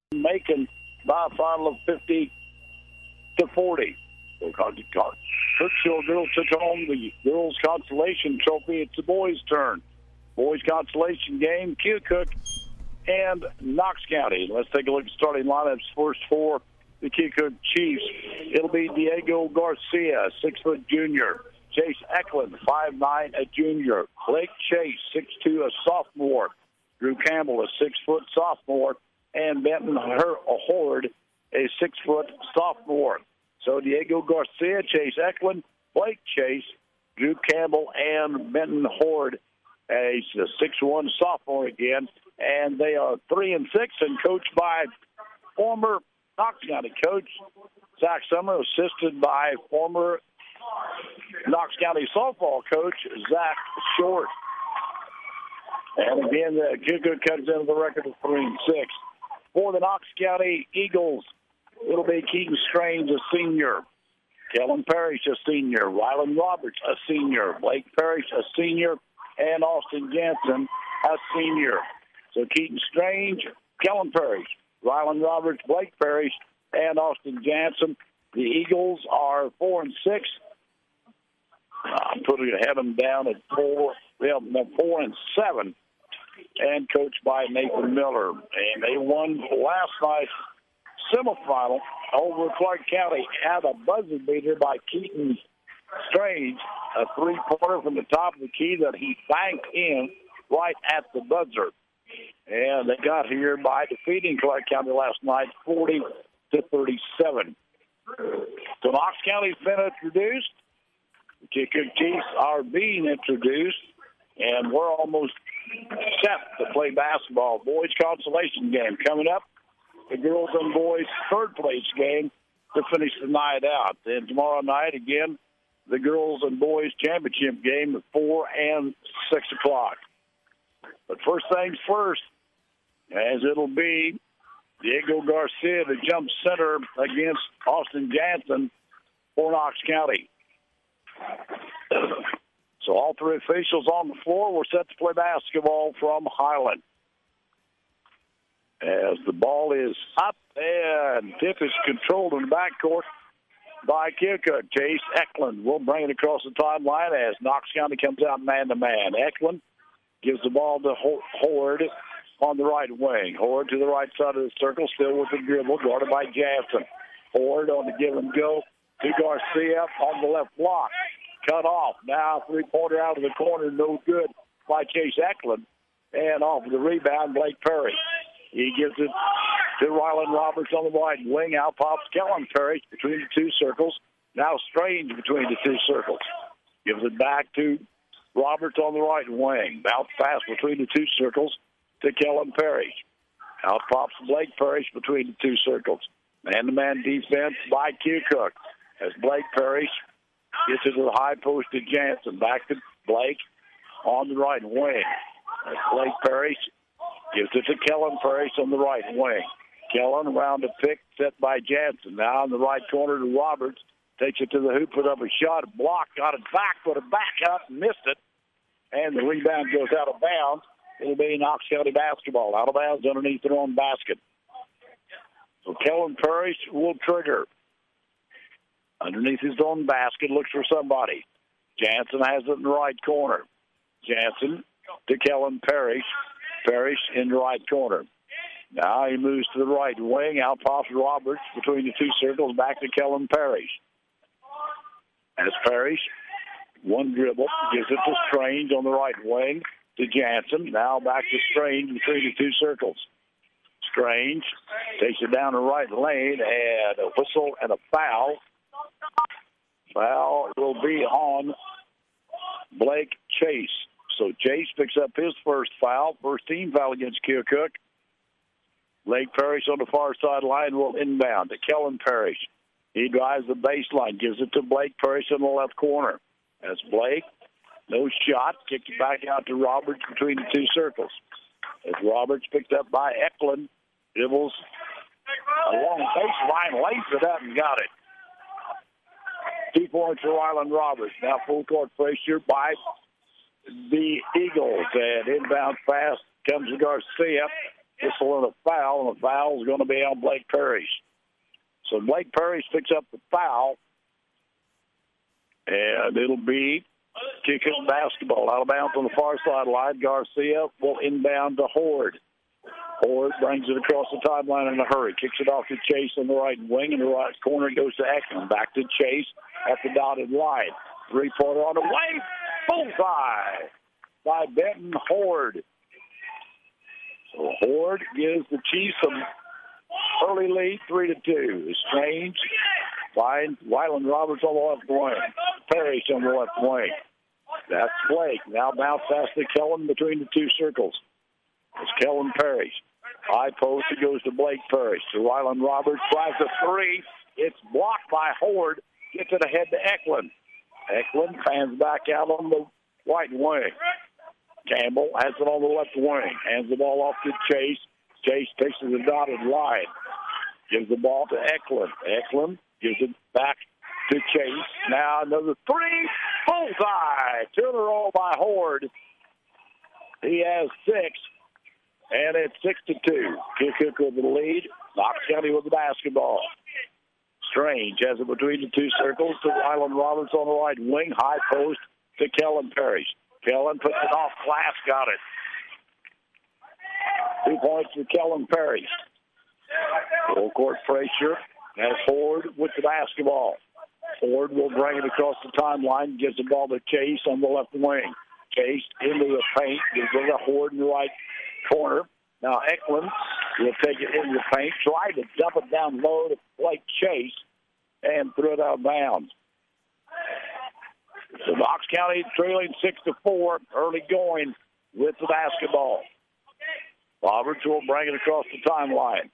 Macon by a final of 50-40. Kirksville girls took home the girls' consolation trophy. It's the boys' turn. Boys' consolation game, Keokuk and Knox County. Let's take a look at starting lineups. First for the Keokuk Chiefs, it'll be Diego Garcia, 6-foot junior. Chase Eklund, 5'9", a junior. Blake Chase, 6'2", a sophomore. Drew Campbell, a 6-foot sophomore. And Benton Horde, a 6-foot sophomore. So Diego Garcia, Chase Eklund, Blake Chase, Drew Campbell, and Benton Horde, a 6'1" sophomore again. And they are 3-6 and coached by former Knox County coach Zach Summer, assisted by former Knox County softball coach Zach Short. And again, the Keokuk comes into the record of 3-6. For the Knox County Eagles, it'll be Keaton Strange, a senior. Kellen Parrish, a senior. Rylan Roberts, a senior. Blake Parrish, a senior. And Austin Jansen, a senior. So Keaton Strange, Kellen Parrish, Rylan Roberts, Blake Parrish, and Austin Jansen. The Eagles are 4-6. I'm having them down at 4. Well, they're 4-7, and coached by Nathan Miller. And they won last night's semifinal over Clark County at a buzzer beater by Keaton Strange, a three-pointer from the top of the key that he banked in right at the buzzer. And they got here by defeating Clark County last night, 40-37. So Knox County's been introduced. The Keokuk Chiefs are being introduced, and we're almost set to play basketball. Boys consolation game coming up. The girls and boys third place game to finish the night out. Then tomorrow night, again, the girls and boys championship game at 4 and 6 o'clock. But first things first, as it'll be Diego Garcia, the jump center against Austin Jansen for Knox County. So all three officials on the floor. We're set to play basketball from Highland. As the ball is up and tip is controlled in the backcourt by Keokuk. Chase Eklund will bring it across the timeline as Knox County comes out man-to-man. Eklund gives the ball to Horde on the right wing. Horde to the right side of the circle, still with the dribble, guarded by Jansen. Horde on the give and go to Garcia on the left block. Cut off. Now three-pointer out of the corner, no good by Chase Eklund. And off of the rebound, Blake Perry. He gives it to Rylan Roberts on the right wing. Out pops Kellen Perry between the two circles. Now Strange between the two circles. Gives it back to Roberts on the right wing. Bounce pass between the two circles to Kellen Perry. Out pops Blake Parrish between the two circles. Man-to-man defense by Keokuk as Blake Parrish gets it to the high post to Jansen. Back to Blake on the right wing. As Blake Parrish gives it to Kellen Parrish on the right wing. Kellen around the pick set by Jansen. Now in the right corner to Roberts. Takes it to the hoop, put up a shot, blocked, got it back, put it back up, missed it. And the rebound goes out of bounds. It'll be Knox County basketball. Out of bounds underneath their own basket. So Kellen Parrish will trigger. Underneath his own basket, looks for somebody. Jansen has it in the right corner. Jansen to Kellen Parrish. Parrish in the right corner. Now he moves to the right wing. Out pops Roberts between the two circles. Back to Kellen Parrish. As Parrish, one dribble, gives it to Strange on the right wing to Jansen. Now back to Strange between the two circles. Strange takes it down the right lane, and a whistle and a foul. Foul will be on Blake Chase. So Chase picks up his first foul, first team foul against Keokuk. Blake Parrish on the far sideline will inbound to Kellen Parrish. He drives the baseline, gives it to Blake Parrish in the left corner. As Blake, no shot, kicks it back out to Roberts between the two circles. As Roberts picked up by Eklund, dribbles along baseline, lays it up and got it. 2 points for Rylan Roberts. Now full court pressure by the Eagles. And inbound pass comes to Garcia. whistle and a foul, and the foul is going to be on Blake Parrish. So Blake Parrish picks up the foul, and it'll be kicking basketball out of bounds on the far sideline. Garcia will inbound to Horde. Horde brings it across the timeline in a hurry. Kicks it off to Chase on the right wing. In the right corner, it goes to Eklund. Back to Chase at the dotted line. Three-pointer on the way. Bullseye by Benton Horde. So Horde gives the Chiefs an early lead, 3-2. Strange finds Wyland Roberts on the left wing. Parrish on the left wing. That's Blake. Now bounce past to Kellen between the two circles. It's Kellen Parrish. High post, it goes to Blake Parrish. To Wyland Roberts, tries a three. It's blocked by Horde. Gets it ahead to Eklund. Eklund fans back out on the right wing. Campbell has it on the left wing. Hands the ball off to Chase. Chase takes it to the dotted line. Gives the ball to Eklund. Eklund gives it back to Chase. Now another three. Bullseye. 2 in a row by Horde. He has 6. And it's 6-2. Keokuk with the lead. Knox County with the basketball. Strange has it between the two circles to Wyland Roberts on the right wing. High post to Kellen Parrish. Kellen puts it off glass. Got it. 2 points for Kellen Parrish. Full court pressure as Horde with the basketball. Horde will bring it across the timeline. Gives the ball to Chase on the left wing. Chase into the paint. Gives it to Horde in the right corner. Now Eklund will take it into the paint. Try to dump it down low to Blake Chase and threw it out of bounds. So Knox County trailing 6-4. Early going with the basketball. Roberts will bring it across the timeline.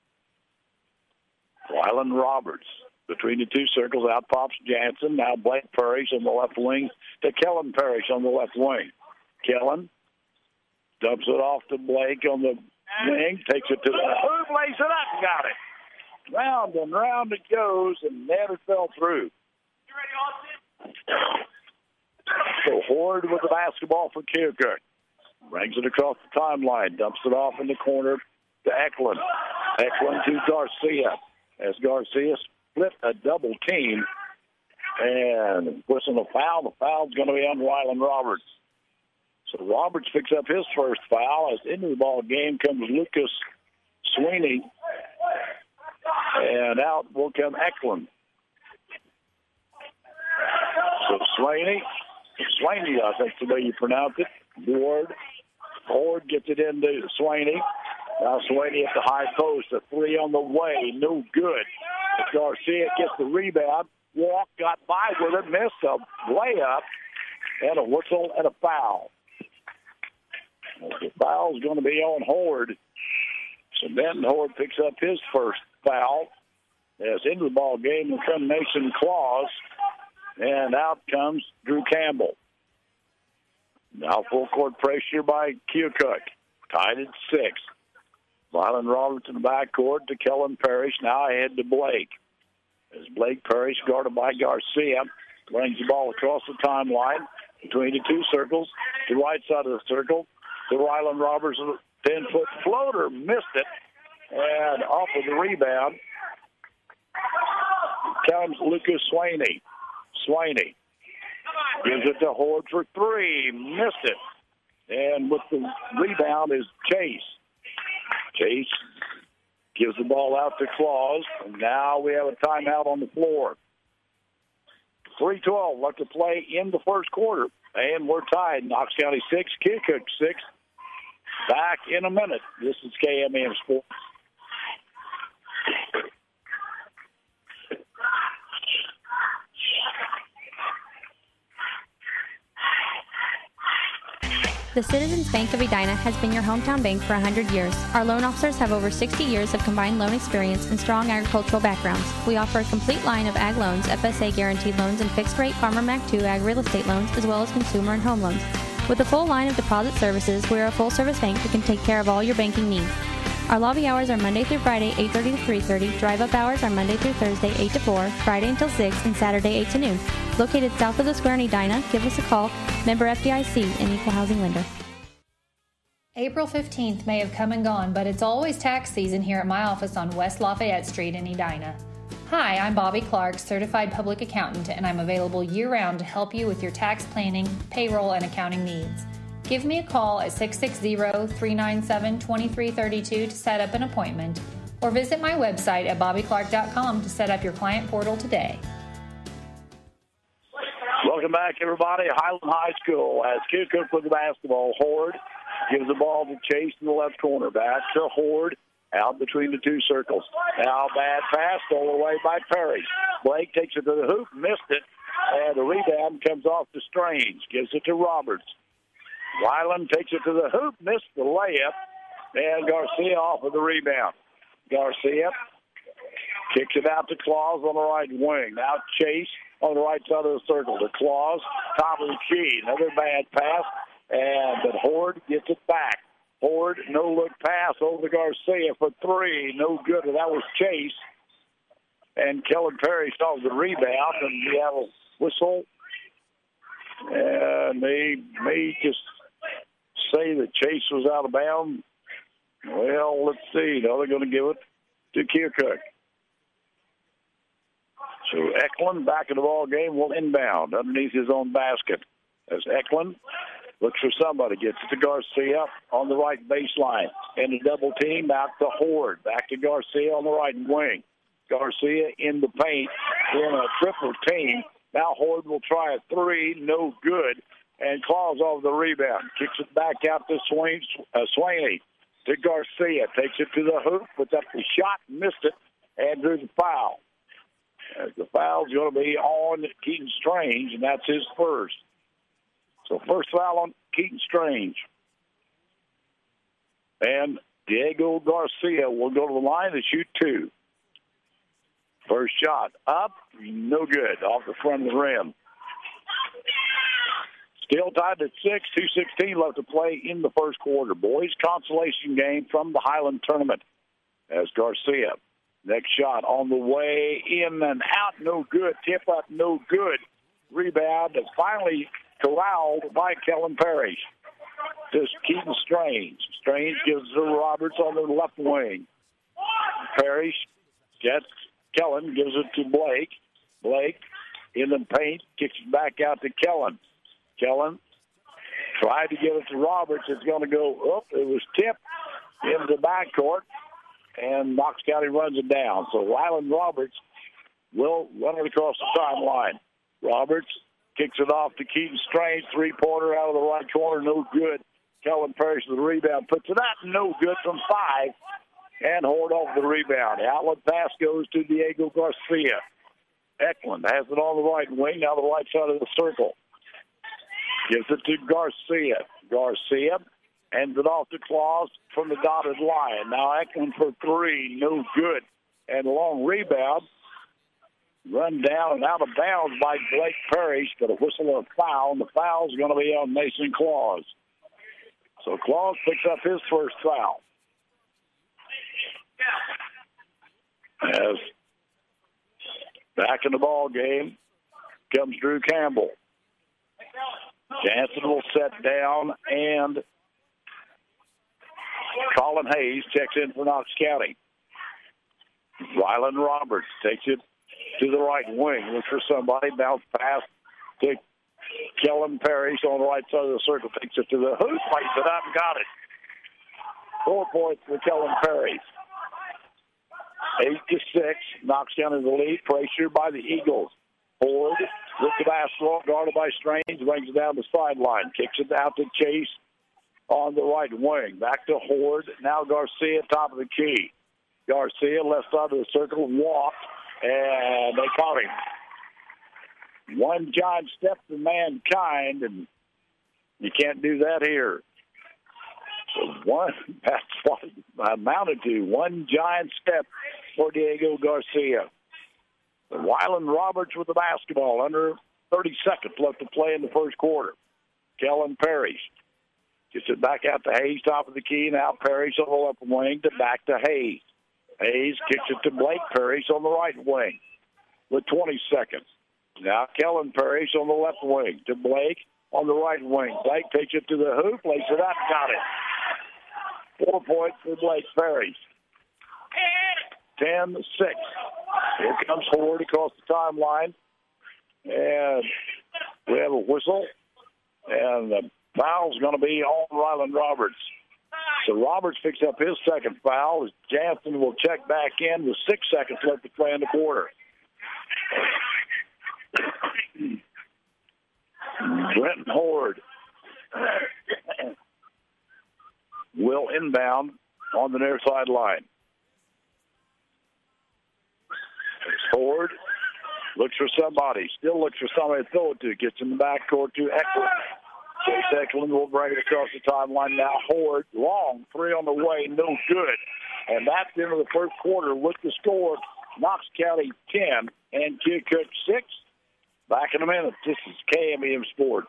Wyland Roberts between the two circles. Out pops Jansen. Now Blake Parrish on the left wing to Kellen Parrish on the left wing. Kellen dumps it off to Blake on the wing. Takes it to the hoop. Lays it up. Got it. Round and round it goes, and never fell through. So Horde with the basketball for Keokuk. Brings it across the timeline. Dumps it off in the corner to Eklund. Eklund to Garcia. As Garcia split a double team. And whistling a foul. The foul's going to be on Wyland Roberts. So Roberts picks up his first foul. As into the ball game comes Lucas Sweeney. And out will come Eklund. So Sweeney, I think the way you pronounce it. Horde gets it into Sweeney. Now Sweeney at the high post. A three on the way. No good. Garcia gets the rebound. Walk got by with it. Missed a layup. And a whistle and a foul. The foul is going to be on Horde. So Benton Horde picks up his first foul. As into the ball game, incrimination clause. And out comes Drew Campbell. Now full court pressure by Keokuk. Tied at 6. Wyland Roberts in the backcourt to Kellen Parrish. Now ahead to Blake. As Blake Parrish guarded by Garcia. Brings the ball across the timeline between the two circles. The right side of the circle. To Wyland Roberts, a 10-foot floater. Missed it. And off of the rebound comes Lucas Sweeney. Sweeney gives it to Horde for 3. Missed it. And with the rebound is Chase. Chase gives the ball out to Claus. And now we have a timeout on the floor. 3:12 left to play in the first quarter. And we're tied. Knox County 6, Keokuk 6. Back in a minute. This is KMM Sports. The Citizens Bank of Edina has been your hometown bank for 100 years. Our loan officers have over 60 years of combined loan experience and strong agricultural backgrounds. We offer a complete line of ag loans, FSA guaranteed loans, and fixed-rate Farmer Mac 2 ag real estate loans, as well as consumer and home loans. With a full line of deposit services, we are a full-service bank that can take care of all your banking needs. Our lobby hours are Monday through Friday, 8:30 to 3:30. Drive-up hours are Monday through Thursday, 8 to 4, Friday until 6, and Saturday, 8 to noon. Located south of the square in Edina, give us a call. Member FDIC, an equal housing lender. April 15th may have come and gone, but it's always tax season here at my office on West Lafayette Street in Edina. Hi, I'm Bobby Clark, Certified Public Accountant, and I'm available year-round to help you with your tax planning, payroll, and accounting needs. Give me a call at 660-397-2332 to set up an appointment, or visit my website at bobbyclark.com to set up your client portal today. Welcome back, everybody. Highland High School has Keokuk with the basketball. Horde gives the ball to Chase in the left corner. Back to Horde, out between the two circles. Now bad pass, stolen away by Perry. Blake takes it to the hoop, missed it, and the rebound comes off to Strange. Gives it to Roberts. Weiland takes it to the hoop, missed the layup, and Garcia off of the rebound. Garcia kicks it out to Claus on the right wing. Now Chase on the right side of the circle. To Claus, top of the key. Another bad pass, but Horde gets it back. Horde, no-look pass over to Garcia for three. No good. And that was Chase. And Kellen Perry saw the rebound, and we have a whistle. And they may just say that Chase was out of bounds. Well, let's see. Now they're going to give it to Keokuk. So Eklund, back in the ball game, will inbound underneath his own basket. As Eklund looks for somebody, gets it to Garcia on the right baseline. And a double team out to Horde. Back to Garcia on the right wing. Garcia in the paint in a triple team. Now Horde will try a three, no good. And claws off the rebound. Kicks it back out to Swaney. To Garcia. Takes it to the hoop. Puts up the shot. Missed it. And drew the foul. The foul's going to be on Keaton Strange, and that's his first. So first foul on Keaton Strange. And Diego Garcia will go to the line to shoot two. First shot up, no good, off the front of the rim. Still tied at 6, 2:16 left to play in the first quarter. Boys consolation game from the Highland tournament as Garcia. Next shot on the way, in and out, no good. Tip up, no good. Rebound, finally corralled by Kellen Parrish. Just Keaton Strange. Strange gives it to Roberts on the left wing. Parrish gets Kellen, gives it to Blake. Blake in the paint, kicks it back out to Kellen. Kellen tried to give it to Roberts. It's going to go up. It was tipped into the backcourt. And Knox County runs it down. So Ryland Roberts will run it across the timeline. Roberts kicks it off to Keaton Strange. Three-pointer out of the right corner, no good. Kellen Parrish with the rebound. Puts it out, no good from 5. And Horde off the rebound. Outlet pass goes to Diego Garcia. Eklund has it on the right wing, now the right side of the circle. Gives it to Garcia. Garcia hands it off to Claus from the dotted line. Now Eklund for three, no good. And a long rebound. Run down and out of bounds by Blake Parrish, but a whistle of foul, and the foul's going to be on Mason Claus. So Claus picks up his first foul. As back in the ball game comes Drew Campbell. Jansen will set down, and Colin Hayes checks in for Knox County. Ryland Roberts takes it to the right wing. Looks for somebody. Bounce pass to Kellen Parrish on the right side of the circle. Takes it to the hoop. Plays it up and got it. 4 points for Kellen Parrish. 8-6. Knox County the lead. Pressure by the Eagles. Ford with the basketball. Guarded by Strange. Brings it down the sideline. Kicks it out to Chase on the right wing. Back to Horde. Now Garcia, top of the key. Garcia, left side of the circle, walked, and they caught him. One giant step for mankind, and you can't do that here. So that's what it amounted to. One giant step for Diego Garcia. Wyland Roberts with the basketball. Under 30 seconds left to play in the first quarter. Kellen Parrish gets it back out to Hayes, top of the key. Now Parrish on the left wing to back to Hayes. Hayes kicks it to Blake Parrish on the right wing with 20 seconds. Now Kellen Parrish on the left wing to Blake on the right wing. Blake takes it to the hoop, lays it up, got it. 4 points for Blake Parrish. 10-6. Here comes Horde across the timeline. And we have a whistle. And the foul's going to be on Ryland Roberts. So Roberts picks up his second foul as Jansen will check back in with 6 seconds left to play in the quarter. Brenton Horde will inbound on the near sideline. Horde looks for somebody, still looks for somebody to throw it to, gets in the backcourt to Eklund. Chase Eklund will bring it across the timeline. Now Horde, long three on the way, no good. And that's the end of the first quarter with the score, Knox County 10 and Keokuk 6. Back in a minute. This is KMEM Sports.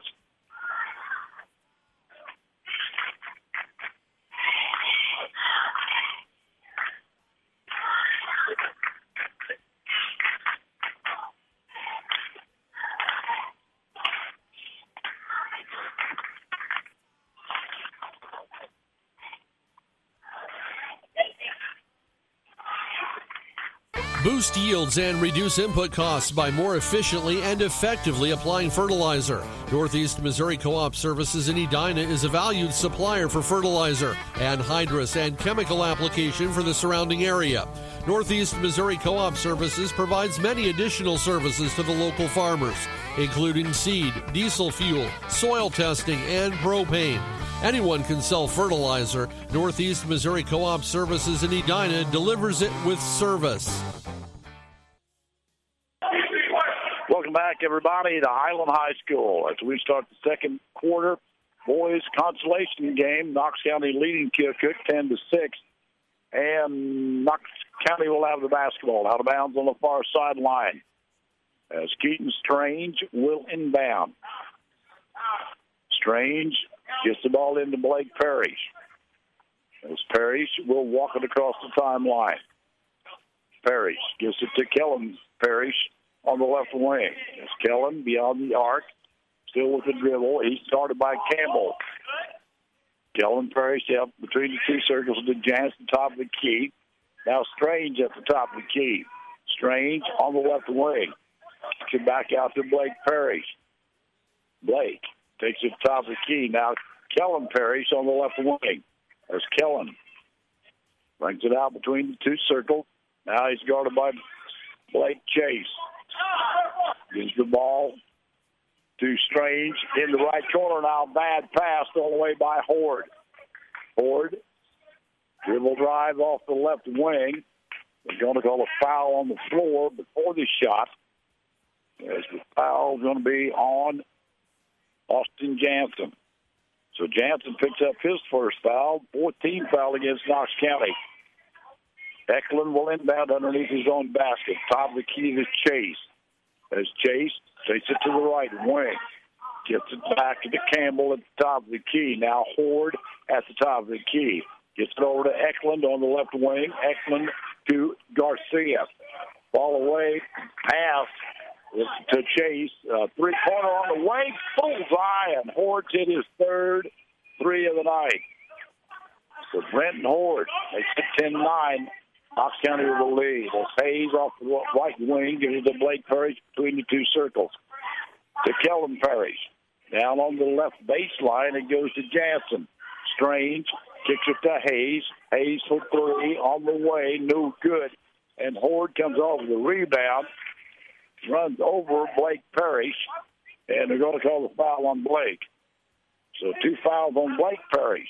Boost yields and reduce input costs by more efficiently and effectively applying fertilizer. Northeast Missouri Co-op Services in Edina is a valued supplier for fertilizer, anhydrous, and chemical application for the surrounding area. Northeast Missouri Co-op Services provides many additional services to the local farmers, including seed, diesel fuel, soil testing, and propane. Anyone can sell fertilizer. Northeast Missouri Co-op Services in Edina delivers it with service. Welcome back, everybody, to Highland High School. As we start the second quarter, boys consolation game. Knox County leading Keokuk 10-6. And Knox County will have the basketball out of bounds on the far sideline as Keaton Strange will inbound. Strange gets the ball into Blake Parrish. As Parrish will walk it across the timeline. Parrish gives it to Kellen Parrish on the left wing. As Kellen beyond the arc, still with the dribble. He's started by Campbell. Kellen Parrish up between the two circles to Jansen, top of the key. Now Strange at the top of the key. Strange on the left wing. Gets back out to Blake Parrish. Blake takes it to the top of the key. Now Kellen Parrish on the left wing. There's Kellen. Brings it out between the two circles. Now he's guarded by Blake Chase. Gives the ball to Strange in the right corner. Now bad pass all the way by Horde. Horde, dribble drive off the left wing. They're going to call a foul on the floor before the shot. As the foul is going to be on Austin Jansen. So Jansen picks up his first foul, 14th foul against Knox County. Eklund will inbound underneath his own basket. Top of the key to Chase. As Chase takes it to the right wing. Gets it back to Campbell at the top of the key. Now Horde at the top of the key. Gets it over to Eklund on the left wing. Eklund to Garcia. Ball away. Pass to Chase. Three-pointer on the way. Bullseye. And Horde's hit his third three of the night. So Brenton Horde makes it 10-9. Knox County with the lead. As Hayes off the right wing gives it to Blake Parrish between the two circles. To Kellen Parrish. Down on the left baseline, it goes to Jansen. Strange kicks it to Hayes. Hayes for three on the way. No good. And Horde comes off the rebound. Runs over Blake Parrish. And they're going to call the foul on Blake. So 2 fouls on Blake Parrish.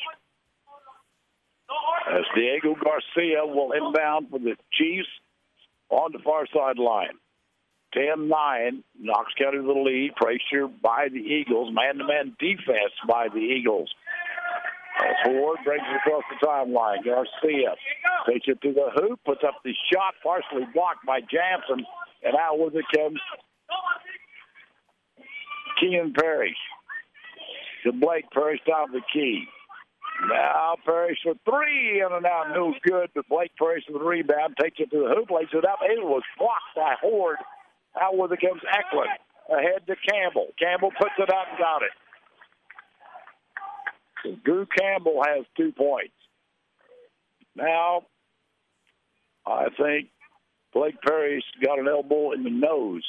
As Diego Garcia will inbound for the Chiefs on the far sideline. 10-9, Knox County with the lead. Pressure by the Eagles. Man-to-man defense by the Eagles. As Horde brings it across the timeline. Garcia takes it to the hoop, puts up the shot, partially blocked by Jansen. And out with it comes Keegan Parrish. To Blake Parrish, top of the key. Now Parrish for three, in and out, no good. But Blake Parrish with the rebound, takes it to the hoop, lays it up. It was blocked by Horde. Out with it comes Eklund. Ahead to Campbell. Campbell puts it up and got it. So Drew Campbell has 2 points. Now, I think Blake Perry's got an elbow in the nose.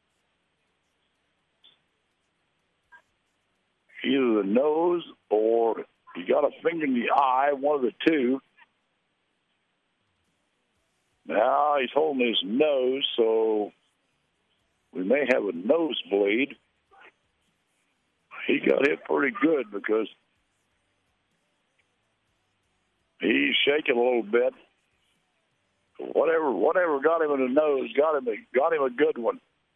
Either the nose or he got a finger in the eye, one of the two. Now he's holding his nose, so we may have a nosebleed. He got hit pretty good because he's shaking a little bit. Whatever got him in the nose got him a good one.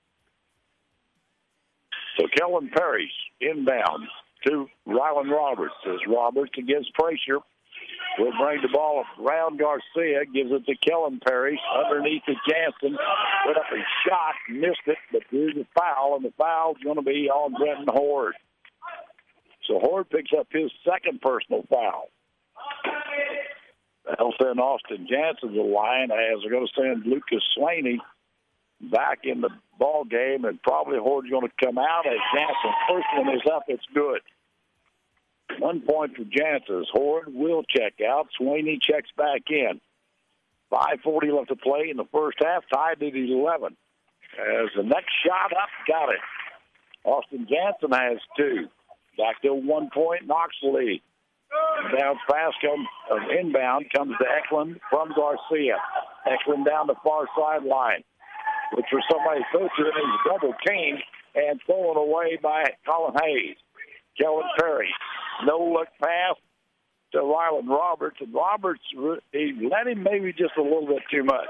So Kellen Parrish inbound to Rylan Roberts. As Roberts against pressure will bring the ball around Garcia, gives it to Kellen Parrish. Underneath to Jansen. Put up a shot, missed it, but drew the foul, and the foul's going to be on Brenton Horde. So Horde picks up his second personal foul. They'll send Austin Jansen to the line as they're going to send Lucas Slaney back in the ball game, and probably Horde's going to come out as Jansen. First one is up. It's good. 1 point for Jansen. Horde will check out. Slaney checks back in. 5:40 left to play in the first half, tied at 11. As the next shot up, got it. Austin Jansen has two. Back to 1 point, Knox lead. Down fast inbound comes to Eklund from Garcia. Eklund down the far sideline. Which for somebody closer, and he's double teamed and thrown away by Colin Hayes. Kellen Perry, no-look pass to Rylan Roberts, and Roberts, he let him maybe just a little bit too much.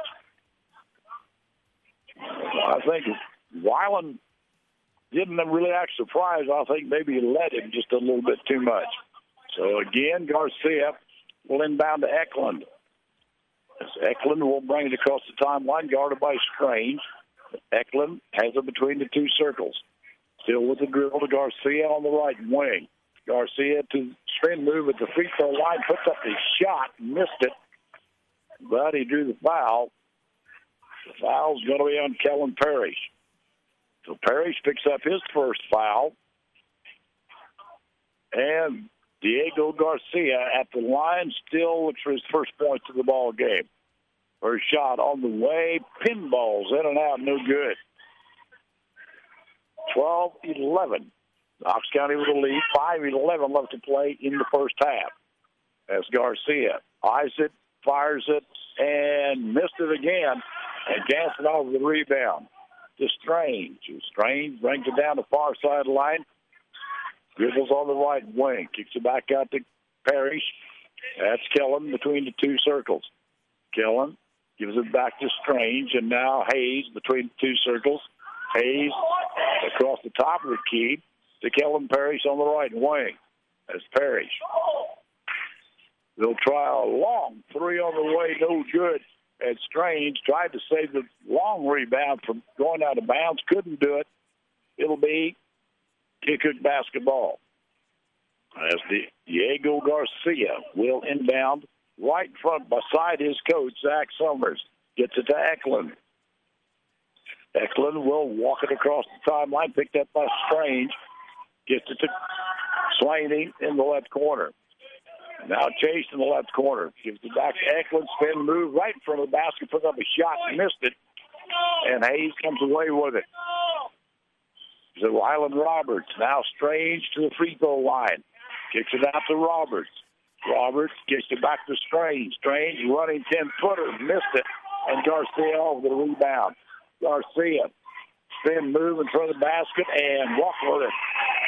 I think Rylan didn't really act surprised. I think maybe he let him just a little bit too much. So again, Garcia will inbound to Eklund. As Eklund will bring it across the timeline, guarded by Strange. Eklund has it between the two circles. Still with the dribble to Garcia on the right wing. Garcia to spin move at the free throw line, puts up his shot, missed it, but he drew the foul. The foul's going to be on Kellen Parrish. So Parrish picks up his first foul. And Diego Garcia at the line still looks for his first points of the ball game. First shot on the way, pinballs in and out, no good. 12-11. Knox County with a lead, 5:11 left to play in the first half. As Garcia eyes it, fires it, and missed it again. And Jansen over the rebound to Strange. Strange brings it down the far sideline. Dribbles on the right wing. Kicks it back out to Parrish. That's Kellen between the two circles. Kellen gives it back to Strange, and now Hayes between the two circles. Hayes across the top of the key to Kellen Parrish on the right wing. That's Parrish. They'll try a long three on the way, no good. And Strange tried to save the long rebound from going out of bounds, couldn't do it. It'll be Keokuk basketball. As Diego Garcia will inbound right in front beside his coach, Zach Summers. Gets it to Eklund. Eklund will walk it across the timeline, picked up by Strange. Gets it to Slaney in the left corner. Now Chase in the left corner. Gives it back to Eklund. Spin move right in front of the basket. Put up a shot. Missed it. And Hayes comes away with it. So Rylan Roberts. Now Strange to the free throw line. Kicks it out to Roberts. Roberts gets it back to Strange. Strange running 10-footer. Missed it. And Garcia over the rebound. Garcia. Spin move in front of the basket and walk with it.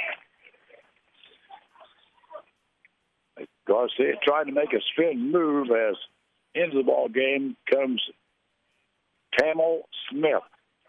Garcia tried to make a spin move as into the ball game comes Trammell Smith.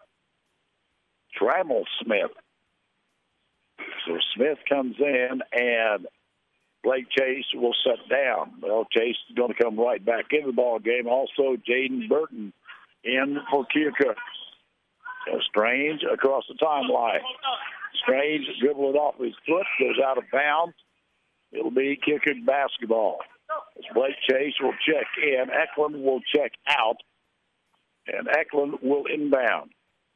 So Smith comes in and Blake Chase will sit down. Well, Chase is going to come right back into the ball game. Also, Jaden Burton in for Keokuk. So Strange across the timeline. Strange dribbled it off his foot, goes out of bounds. It'll be Keokuk basketball. As Blake Chase will check in, Eklund will check out, and Eklund will inbound.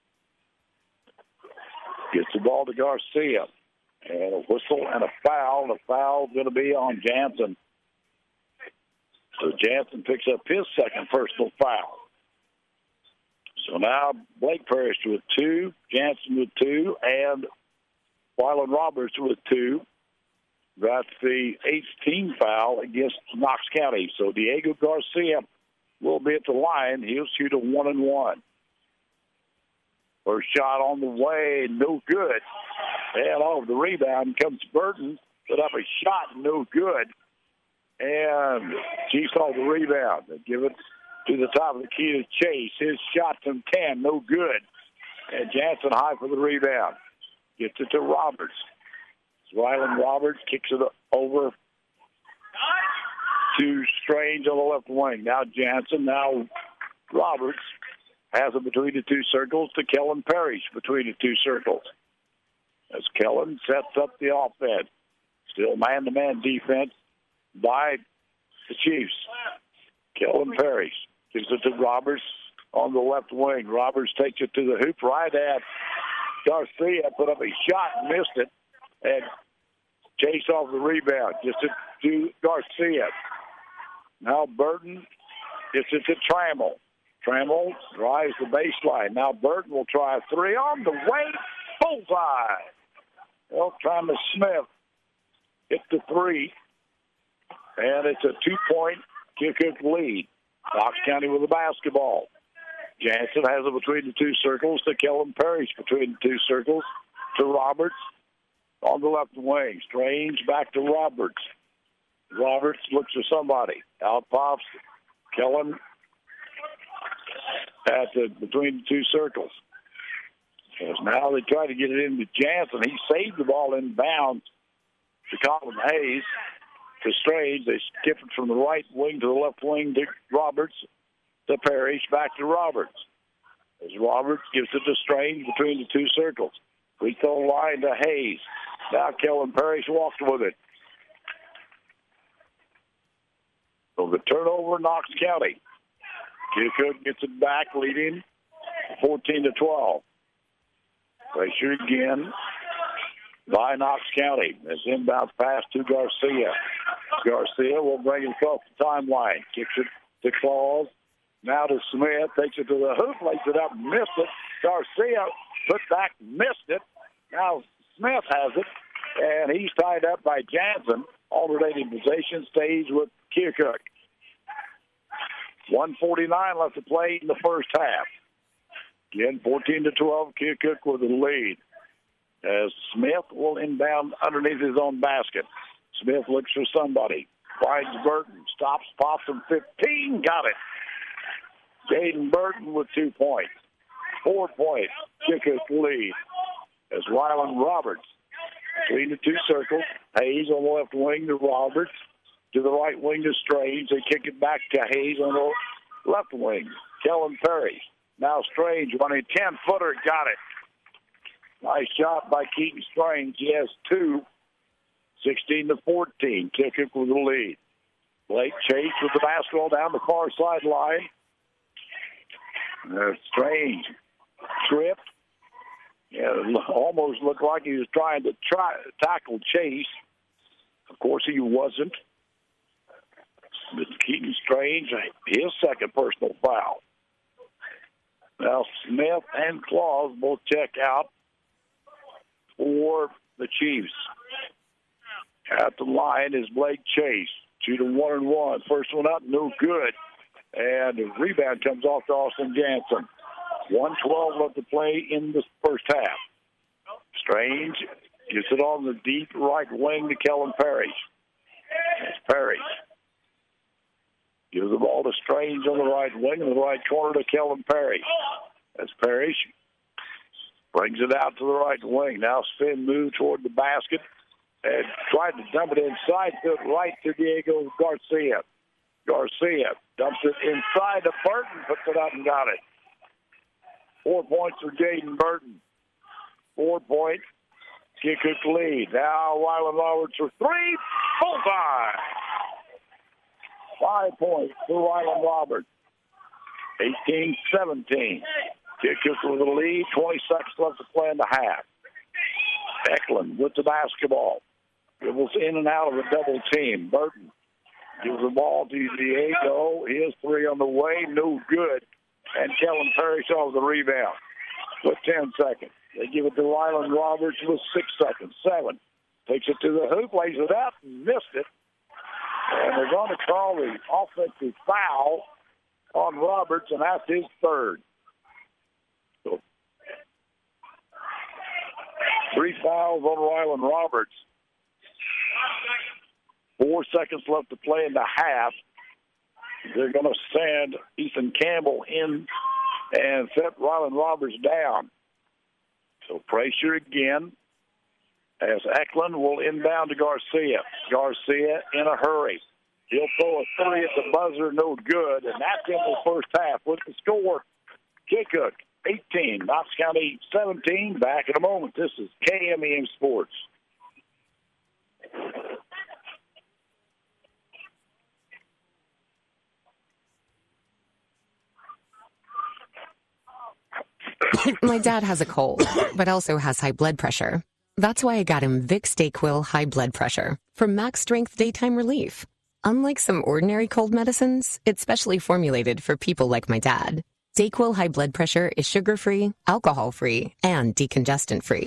Gets the ball to Garcia. And a whistle and a foul. The foul going to be on Jansen. So Jansen picks up his second personal foul. So now Blake Parrish with 2, Jansen with 2, and Wyland Roberts with 2. That's the 8th team foul against Knox County. So Diego Garcia will be at the line. He'll shoot a 1-and-1. First shot on the way, no good. And off the rebound comes Burton. Put up a shot, no good. And Chiefs off the rebound. They give it to the top of the key to Chase. His shot from 10, no good. And Jansen high for the rebound. Gets it to Roberts. Ryland Roberts kicks it over to Strange on the left wing. Now Jansen, now Roberts has it between the 2 circles to Kellen Parrish between the 2 circles. As Kellen sets up the offense. Still man-to-man defense by the Chiefs. Kellen Parrish gives it to Roberts on the left wing. Roberts takes it to the hoop right at Garcia. Put up a shot and missed it. And Chase off the rebound. Gets it to Garcia. Now Burton gets it to Trammell. Trammell drives the baseline. Now Burton will try a 3 on the way. Bullseye. Well, Trammell Smith hit the 3. And it's a 2-point Keokuk lead. Knox County with the basketball. Jansen has it between the 2 circles to Kellen Parrish between the 2 circles to Roberts on the left wing. Strange back to Roberts. Roberts looks for somebody. Out pops Kellen between the 2 circles. As now they try to get it into Jansen. He saved the ball in bounds to Colin Hayes. To Strange, they skip it from the right wing to the left wing to Roberts, to Parrish, back to Roberts. As Roberts gives it to Strange between the 2 circles. Free throw line to Hayes. Now Kellen Parrish walks with it. So the turnover, Knox County. Keokuk gets it back, leading 14-12. Pressure again by Knox County. As inbound pass to Garcia. Garcia will bring it across the timeline. Kicks it to Claus. Now to Smith. Takes it to the hoop. Lays it up. Missed it. Garcia put back. Missed it. Now Smith has it. And he's tied up by Jansen. Alternating possession stays with Keokuk. 1:49 left to play in the first half. Again, 14-12. Keokuk with the lead. As Smith will inbound underneath his own basket. Smith looks for somebody. Finds Burton. Stops, pops from 15. Got it. Jaden Burton with 2 points. 4 points. Keokuk lead. As Ryland Roberts between the 2 circles. Hayes on the left wing to Roberts. To the right wing to Strange. They kick it back to Hayes on the left wing. Kellen Parrish. Now Strange running 10-footer. Got it. Nice shot by Keaton Strange. He has 2. 16-14. Keokuk with the lead. Blake Chase with the basketball down the far sideline. Strange tripped. Yeah, it almost looked like he was trying to tackle Chase. Of course, he wasn't. But Keaton Strange, his second personal foul. Now Smith and Claus both check out for the Chiefs. At the line is Blake Chase. Shoot a 1-and-1. First one up, no good. And the rebound comes off to Austin Jansen. 1:12 left to play in the first half. Strange gets it on the deep right wing to Kellen Parrish. That's Parrish. Gives the ball to Strange on the right wing in the right corner to Kellen Parrish. That's Parrish. Brings it out to the right wing. Now spin move toward the basket. And tried to dump it inside, to right to Diego Garcia. Garcia dumps it inside to Burton, puts it up and got it. 4 points for Jaden Burton. 4 points. Keokuk lead. Now Wyland Roberts for 3. Bullseye. 5 points for Wyland Roberts. 18-17. Keokuk with the lead. 20 seconds left to play in the half. Eklund with the basketball. Dribbles in and out of a double team. Burton Gives the ball to Diego. His three on the way. No good. And Kellen Parrish off the rebound with 10 seconds. They give it to Ryland Roberts with 6 seconds. 7. Takes it to the hoop, lays it out, and missed it. And they're going to call the offensive foul on Roberts, and that's his third. So 3 fouls on Ryland Roberts. 4 seconds left to play in the half. They're going to send Ethan Campbell in and set Ryland Roberts down. So pressure again as Eklund will inbound to Garcia. Garcia in a hurry. He'll throw a three at the buzzer, no good, and that's in the first half. With the score, Keokuk 18, Knox County 17. Back in a moment. This is KMEM Sports. My dad has a cold, but also has high blood pressure. That's why I got him Vicks DayQuil High Blood Pressure for max strength daytime relief. Unlike some ordinary cold medicines, it's specially formulated for people like my dad. DayQuil High Blood Pressure is sugar-free, alcohol-free, and decongestant-free.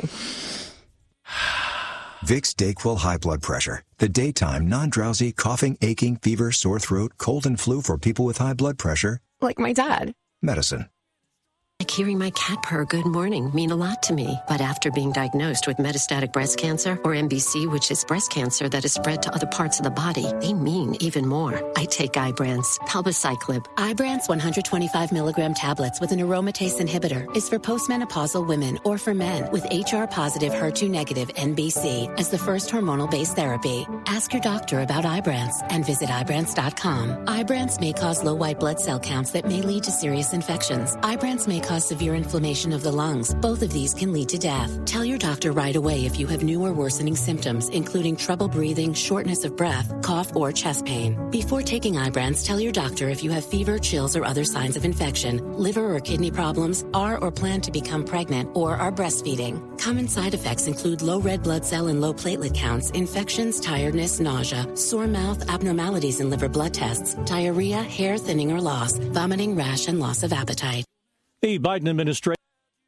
Vicks DayQuil High Blood Pressure. The daytime, non-drowsy, coughing, aching, fever, sore throat, cold, and flu for people with high blood pressure. Like my dad. Medicine. Like hearing my cat purr good morning mean a lot to me. But after being diagnosed with metastatic breast cancer, or MBC, which is breast cancer that is spread to other parts of the body, they mean even more. I take Ibrance, palbociclib. Ibrance 125 milligram tablets with an aromatase inhibitor is for postmenopausal women or for men with HR-positive, HER2-negative MBC as the first hormonal-based therapy. Ask your doctor about Ibrance and visit Ibrance.com. Ibrance may cause low white blood cell counts that may lead to serious infections. Ibrance may cause severe inflammation of the lungs. Both of these can lead to death. Tell your doctor right away if you have new or worsening symptoms, including trouble breathing, shortness of breath, cough, or chest pain. Before taking Ibrance, tell your doctor if you have fever, chills, or other signs of infection, liver or kidney problems, are or plan to become pregnant, or are breastfeeding. Common side effects include low red blood cell and low platelet counts, infections, tiredness, nausea, sore mouth, abnormalities in liver blood tests, diarrhea, hair thinning or loss, vomiting, rash, and loss of appetite. The Biden administration.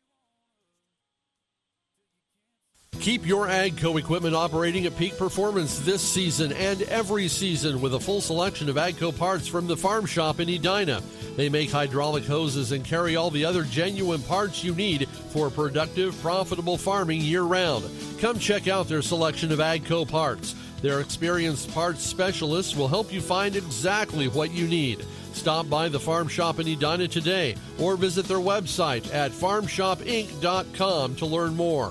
Keep your AGCO equipment operating at peak performance this season and every season with a full selection of AGCO parts from the Farm Shop in Edina. They make hydraulic hoses and carry all the other genuine parts you need for productive, profitable farming year-round. Come check out their selection of AGCO parts. Their experienced parts specialists will help you find exactly what you need. Stop by the Farm Shop in Edina today or visit their website at farmshopinc.com to learn more.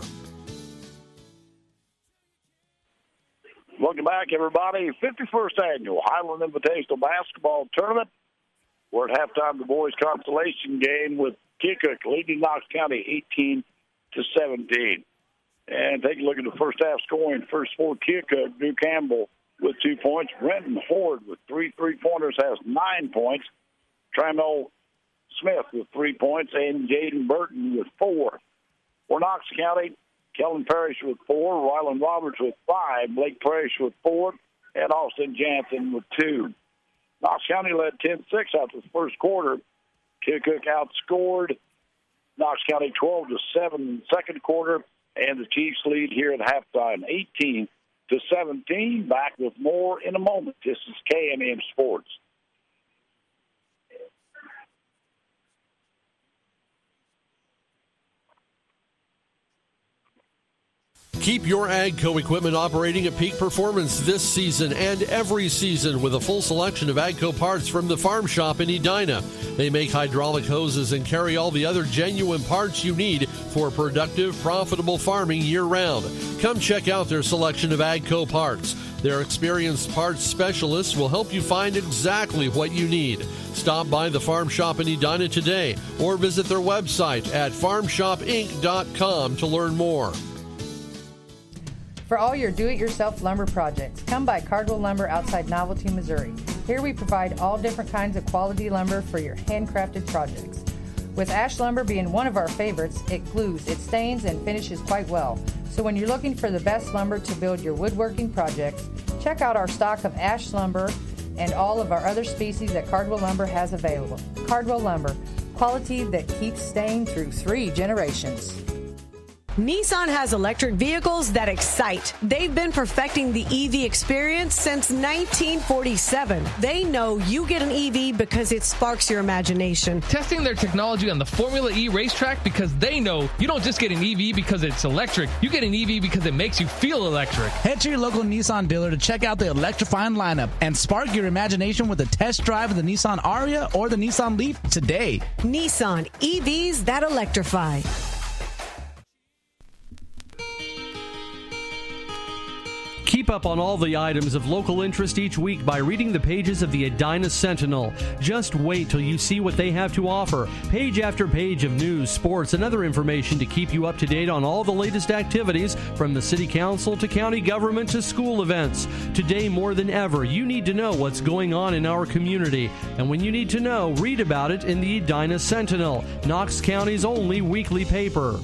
Welcome back, everybody. 51st Annual Highland Invitational Basketball Tournament. We're at halftime, the boys' consolation game with Keokuk leading Knox County 18-17. And take a look at the first half scoring. First for Keokuk, Drew Campbell with 2 points. Brenton Horde with 3 3-pointers has 9 points. Tramel Smith with 3 points. And Jaden Burton with 4. For Knox County, Kellen Parrish with 4. Ryland Roberts with 5. Blake Parrish with 4. And Austin Jansen with 2. Knox County led 10-6 after the first quarter. Keokuk outscored Knox County 12-7 in the second quarter. And the Chiefs lead here at halftime, 18-17. Back with more in a moment. This is KMM Sports. Keep your AGCO equipment operating at peak performance this season and every season with a full selection of AGCO parts from the Farm Shop in Edina. They make hydraulic hoses and carry all the other genuine parts you need for productive, profitable farming year-round. Come check out their selection of AGCO parts. Their experienced parts specialists will help you find exactly what you need. Stop by the Farm Shop in Edina today or visit their website at farmshopinc.com to learn more. For all your do-it-yourself lumber projects, come by Cardwell Lumber outside Novelty, Missouri. Here we provide all different kinds of quality lumber for your handcrafted projects. With ash lumber being one of our favorites, it glues, it stains, and finishes quite well. So when you're looking for the best lumber to build your woodworking projects, check out our stock of ash lumber and all of our other species that Cardwell Lumber has available. Cardwell Lumber, quality that keeps staying through 3 generations. Nissan has electric vehicles that excite. They've been perfecting the EV experience since 1947. They know you get an EV because it sparks your imagination. Testing their technology on the Formula E racetrack because they know you don't just get an EV because it's electric. You get an EV because it makes you feel electric. Head to your local Nissan dealer to check out the electrifying lineup and spark your imagination with a test drive of the Nissan Ariya or the Nissan Leaf today. Nissan, EVs that electrify. Keep up on all the items of local interest each week by reading the pages of the Edina Sentinel. Just wait till you see what they have to offer. Page after page of news, sports, and other information to keep you up to date on all the latest activities from the city council to county government to school events. Today, more than ever, you need to know what's going on in our community. And when you need to know, read about it in the Edina Sentinel, Knox County's only weekly paper.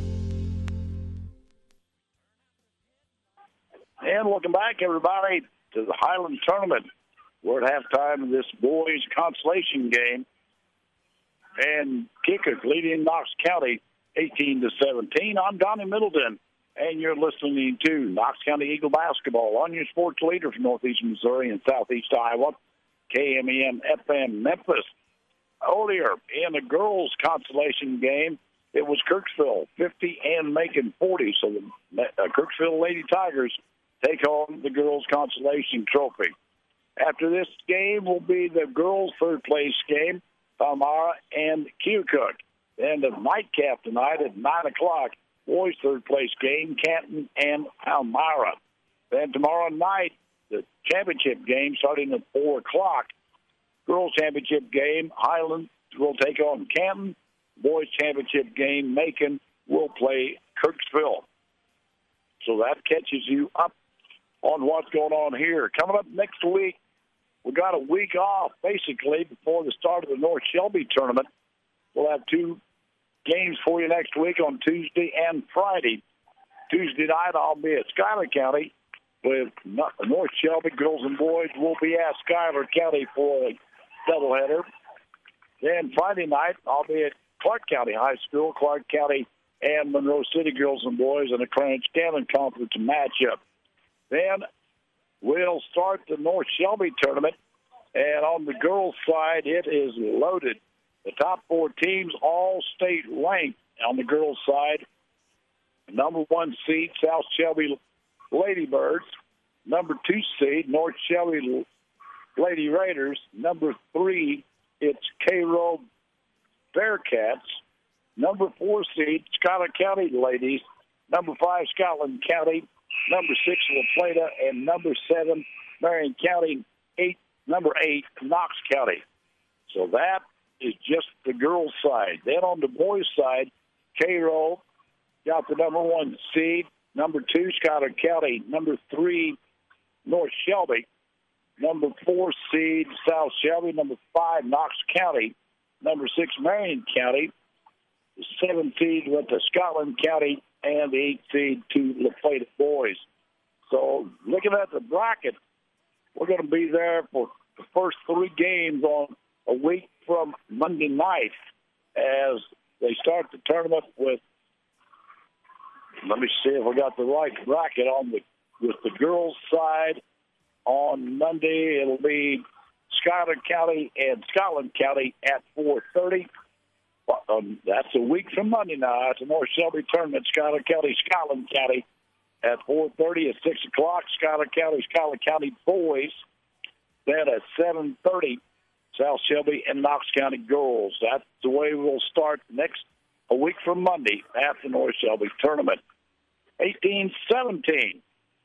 And welcome back, everybody, to the Highland Tournament. We're at halftime of this boys' consolation game. And Keokuk leading Knox County 18-17. I'm Donnie Middleton, and you're listening to Knox County Eagle Basketball on your sports leader from Northeast Missouri and Southeast Iowa, KMEM FM Memphis. Earlier in the girls' consolation game, it was Kirksville 50 and Macon 40. So the Kirksville Lady Tigers take home the girls' consolation trophy. After this game will be the girls' third-place game, Palmyra and Keokuk. And the nightcap tonight at 9 o'clock, boys' third-place game, Canton and Palmyra. Then tomorrow night, the championship game starting at 4 o'clock. Girls' championship game, Highland will take on Canton. Boys' championship game, Macon will play Kirksville. So that catches you up on what's going on here. Coming up next week, we got a week off, basically, before the start of the North Shelby tournament. We'll have 2 games for you next week on Tuesday and Friday. Tuesday night, I'll be at Schuyler County with North Shelby. Girls and boys will be at Schuyler County for a doubleheader. Then Friday night, I'll be at Clark County High School, Clark County and Monroe City girls and boys in a Clarence Scanlon Conference matchup. Then we'll start the North Shelby tournament, and on the girls' side, it is loaded. The top 4 teams all state ranked on the girls' side. Number 1 seed, South Shelby Ladybirds. Number 2 seed, North Shelby Lady Raiders. Number 3, it's Cairo Bearcats. Number 4 seed, Schuyler County Ladies. Number 5, Scotland County. Number 6, La Plata. And number 7, Marion County. Number 8, Knox County. So that is just the girls' side. Then on the boys' side, Cairo got the number 1 seed. Number 2, Schuyler County. Number 3, North Shelby. Number 4 seed, South Shelby. Number 5, Knox County. Number 6, Marion County. The 7 seed went to Scotland County, and the 8 seed to La Plata boys. So looking at the bracket, we're going to be there for the first 3 games on a week from Monday night as they start the tournament with, let me see if I got the right bracket on with the girls' side. On Monday, it'll be Schuyler County and Scotland County at 4:30. That's a week from Monday night. It's a North Shelby tournament, Schuyler County, Scotland County at 4:30. At 6 o'clock, Schuyler County boys. Then at 7:30, South Shelby and Knox County girls. That's the way we'll start a week from Monday after the North Shelby tournament. 18-17.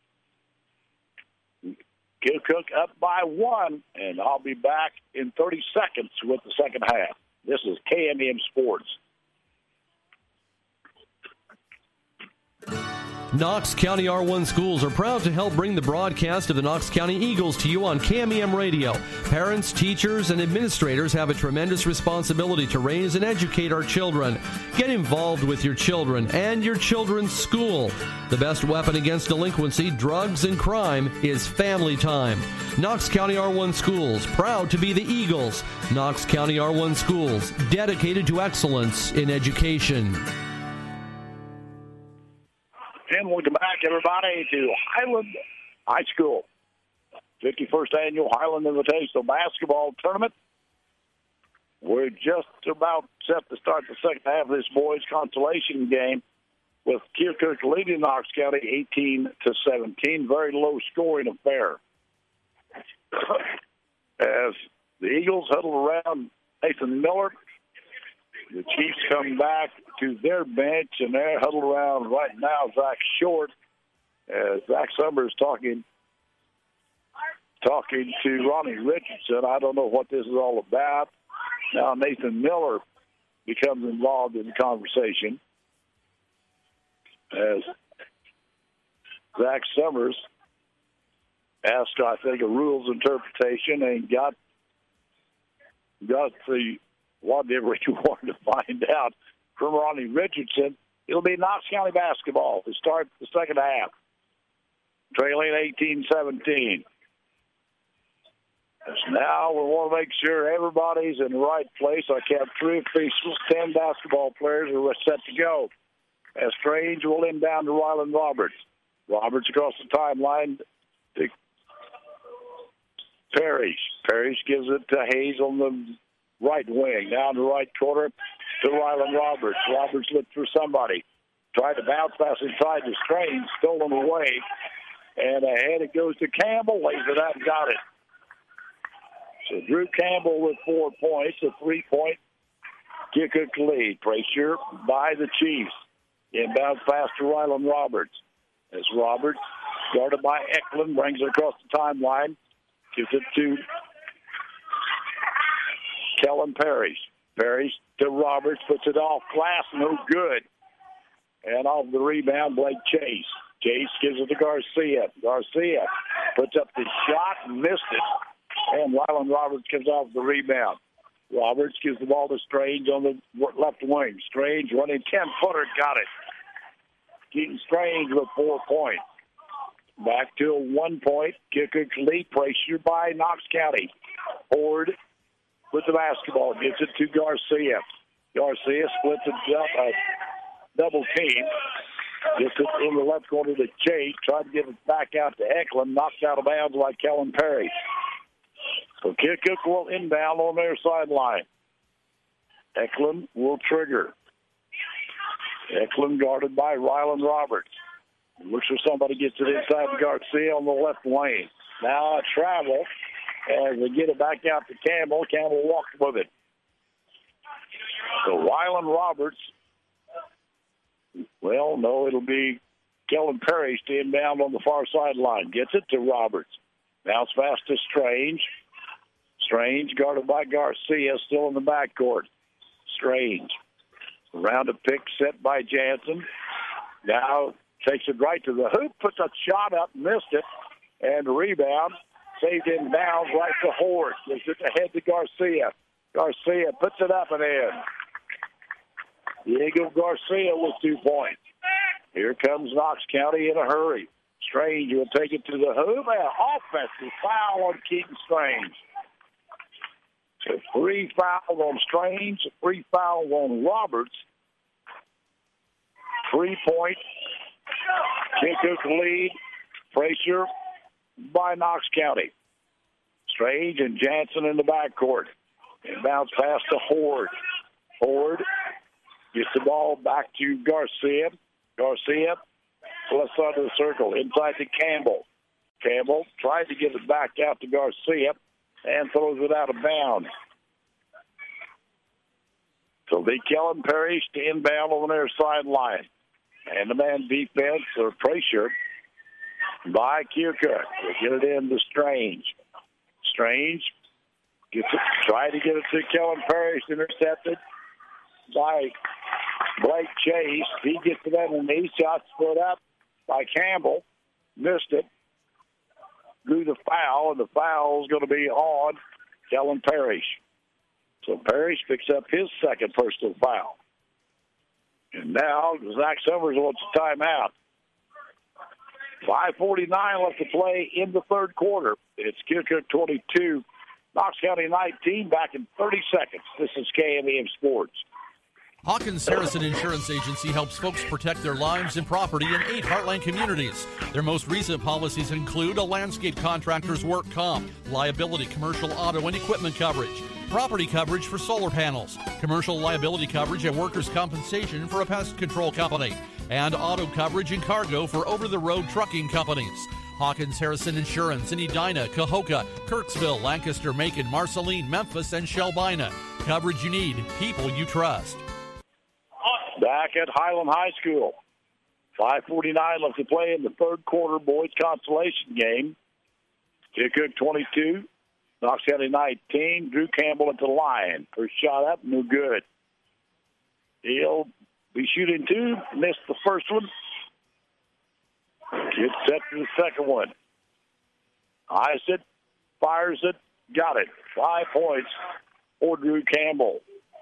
Keokuk up by 1, and I'll be back in 30 seconds with the second half. This is KMEM Sports. Knox County R1 Schools are proud to help bring the broadcast of the Knox County Eagles to you on KMEM Radio. Parents, teachers, and administrators have a tremendous responsibility to raise and educate our children. Get involved with your children and your children's school. The best weapon against delinquency, drugs, and crime is family time. Knox County R1 Schools, proud to be the Eagles. Knox County R1 Schools, dedicated to excellence in education. And welcome back, everybody, to Highland High School. 51st Annual Highland Invitational Basketball Tournament. We're just about set to start the second half of this boys' consolation game with Keokuk leading Knox County 18-17. Very low-scoring affair. As the Eagles huddle around Nathan Miller, the Chiefs come back to their bench, and they're huddled around right now Zach Short. Zach Summers talking to Ronnie Richardson. I don't know what this is all about. Now Nathan Miller becomes involved in the conversation as Zach Summers asked, I think, a rules interpretation and got the whatever you wanted to find out from Ronnie Richardson. It'll be Knox County basketball to start the second half, trailing 18-17. Now we want to make sure everybody's in the right place. I kept 3 officials, 10 basketball players are set to go. As Strange will inbound to Ryland Roberts. Roberts across the timeline to Parrish. Parrish gives it to Hayes on the right wing. Down the right corner to Ryland Roberts. Roberts looked for somebody. Tried to bounce pass inside to Strange. Stolen away. And ahead it goes to Campbell. Lays it out and got it. So Drew Campbell with 4 points. A 3-point Keokuk lead. Pressure by the Chiefs. Inbounds pass to Ryland Roberts. As Roberts, guarded by Eklund, brings it across the timeline. Gives it to Kellen Parrish. Parrish to Roberts, puts it off glass, no good. And off the rebound, Blake Chase. Chase gives it to Garcia. Garcia puts up the shot and missed it. And Ryland Roberts comes off the rebound. Roberts gives the ball to Strange on the left wing. Strange running 10-footer, got it. Keaton Strange with 4 points. Back to a 1-point Keokuk lead, pressure by Knox County. Ford with the basketball, gets it to Garcia. Garcia splits it up, a double team. Gets it in the left corner to Chase. Tried to get it back out to Eklund. Knocked out of bounds by Kellen Perry. So Keokuk will inbound on their sideline. Eklund will trigger. Eklund guarded by Ryland Roberts. Looks for somebody, gets it inside to Garcia on the left lane. Now a travel as they get it back out to Campbell. Campbell walks with it. So Ryland Roberts, well, no, it'll be Kellen Perry to inbound on the far sideline. Gets it to Roberts. Bounce fast to Strange. Strange guarded by Garcia, still in the backcourt. Strange. Around a pick set by Jansen. Now takes it right to the hoop, puts a shot up, missed it, and rebound. Saved in bounds right to Horde. Gives it ahead to Garcia. Garcia puts it up and in. Diego Garcia with 2 points. Here comes Knox County in a hurry. Strange will take it to the hoop. An offensive foul on Keaton Strange. So 3 fouls on Strange, 3 fouls on Roberts. 3-point Keokuk lead. Pressure by Knox County. Strange and Jansen in the backcourt. And bounce pass to Horde. Horde gets the ball back to Garcia. Garcia, left side of the circle, inside to Campbell. Campbell tried to get it back out to Garcia and throws it out of bounds. So they Kellen Parrish to inbound on their sideline. And the man defense or pressure by Keokuk. They get it in to Strange. Strange gets it, try to get it to Kellen Parrish, intercepted by Blake Chase. He gets it underneath, shots put up, by Campbell. Missed it. Drew the foul, and the foul is going to be on Kellen Parrish. So Parrish picks up his second personal foul. And now Zach Summers wants a timeout. 5:49 left to play in the third quarter. It's Keokuk 22, Knox County 19, back in 30 seconds. This is KMEM Sports. Hawkins Harrison Insurance Agency helps folks protect their lives and property in 8 Heartland communities. Their most recent policies include a landscape contractor's work comp, liability, commercial auto and equipment coverage, property coverage for solar panels, commercial liability coverage and workers' compensation for a pest control company, and auto coverage and cargo for over-the-road trucking companies. Hawkins Harrison Insurance in Edina, Cahokia, Kirksville, Lancaster, Macon, Marceline, Memphis, and Shelbina. Coverage you need, people you trust. Back at Highland High School. 5:49 left to play in the third quarter boys consolation game. Keokuk 22, Knox County 19. Drew Campbell at the line. First shot up, no good. He'll be shooting 2, missed the first one. Gets set for the second one. Eyes it, fires it, got it. 5 points for Drew Campbell.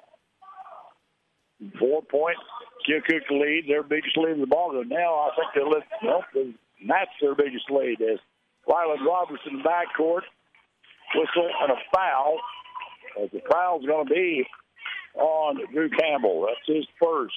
4-point Keokuk lead, their biggest lead in the ball game. Now I think that's their biggest lead. As Ryland Robertson in the backcourt, whistle and a foul. As the foul's going to be on Drew Campbell. That's his first.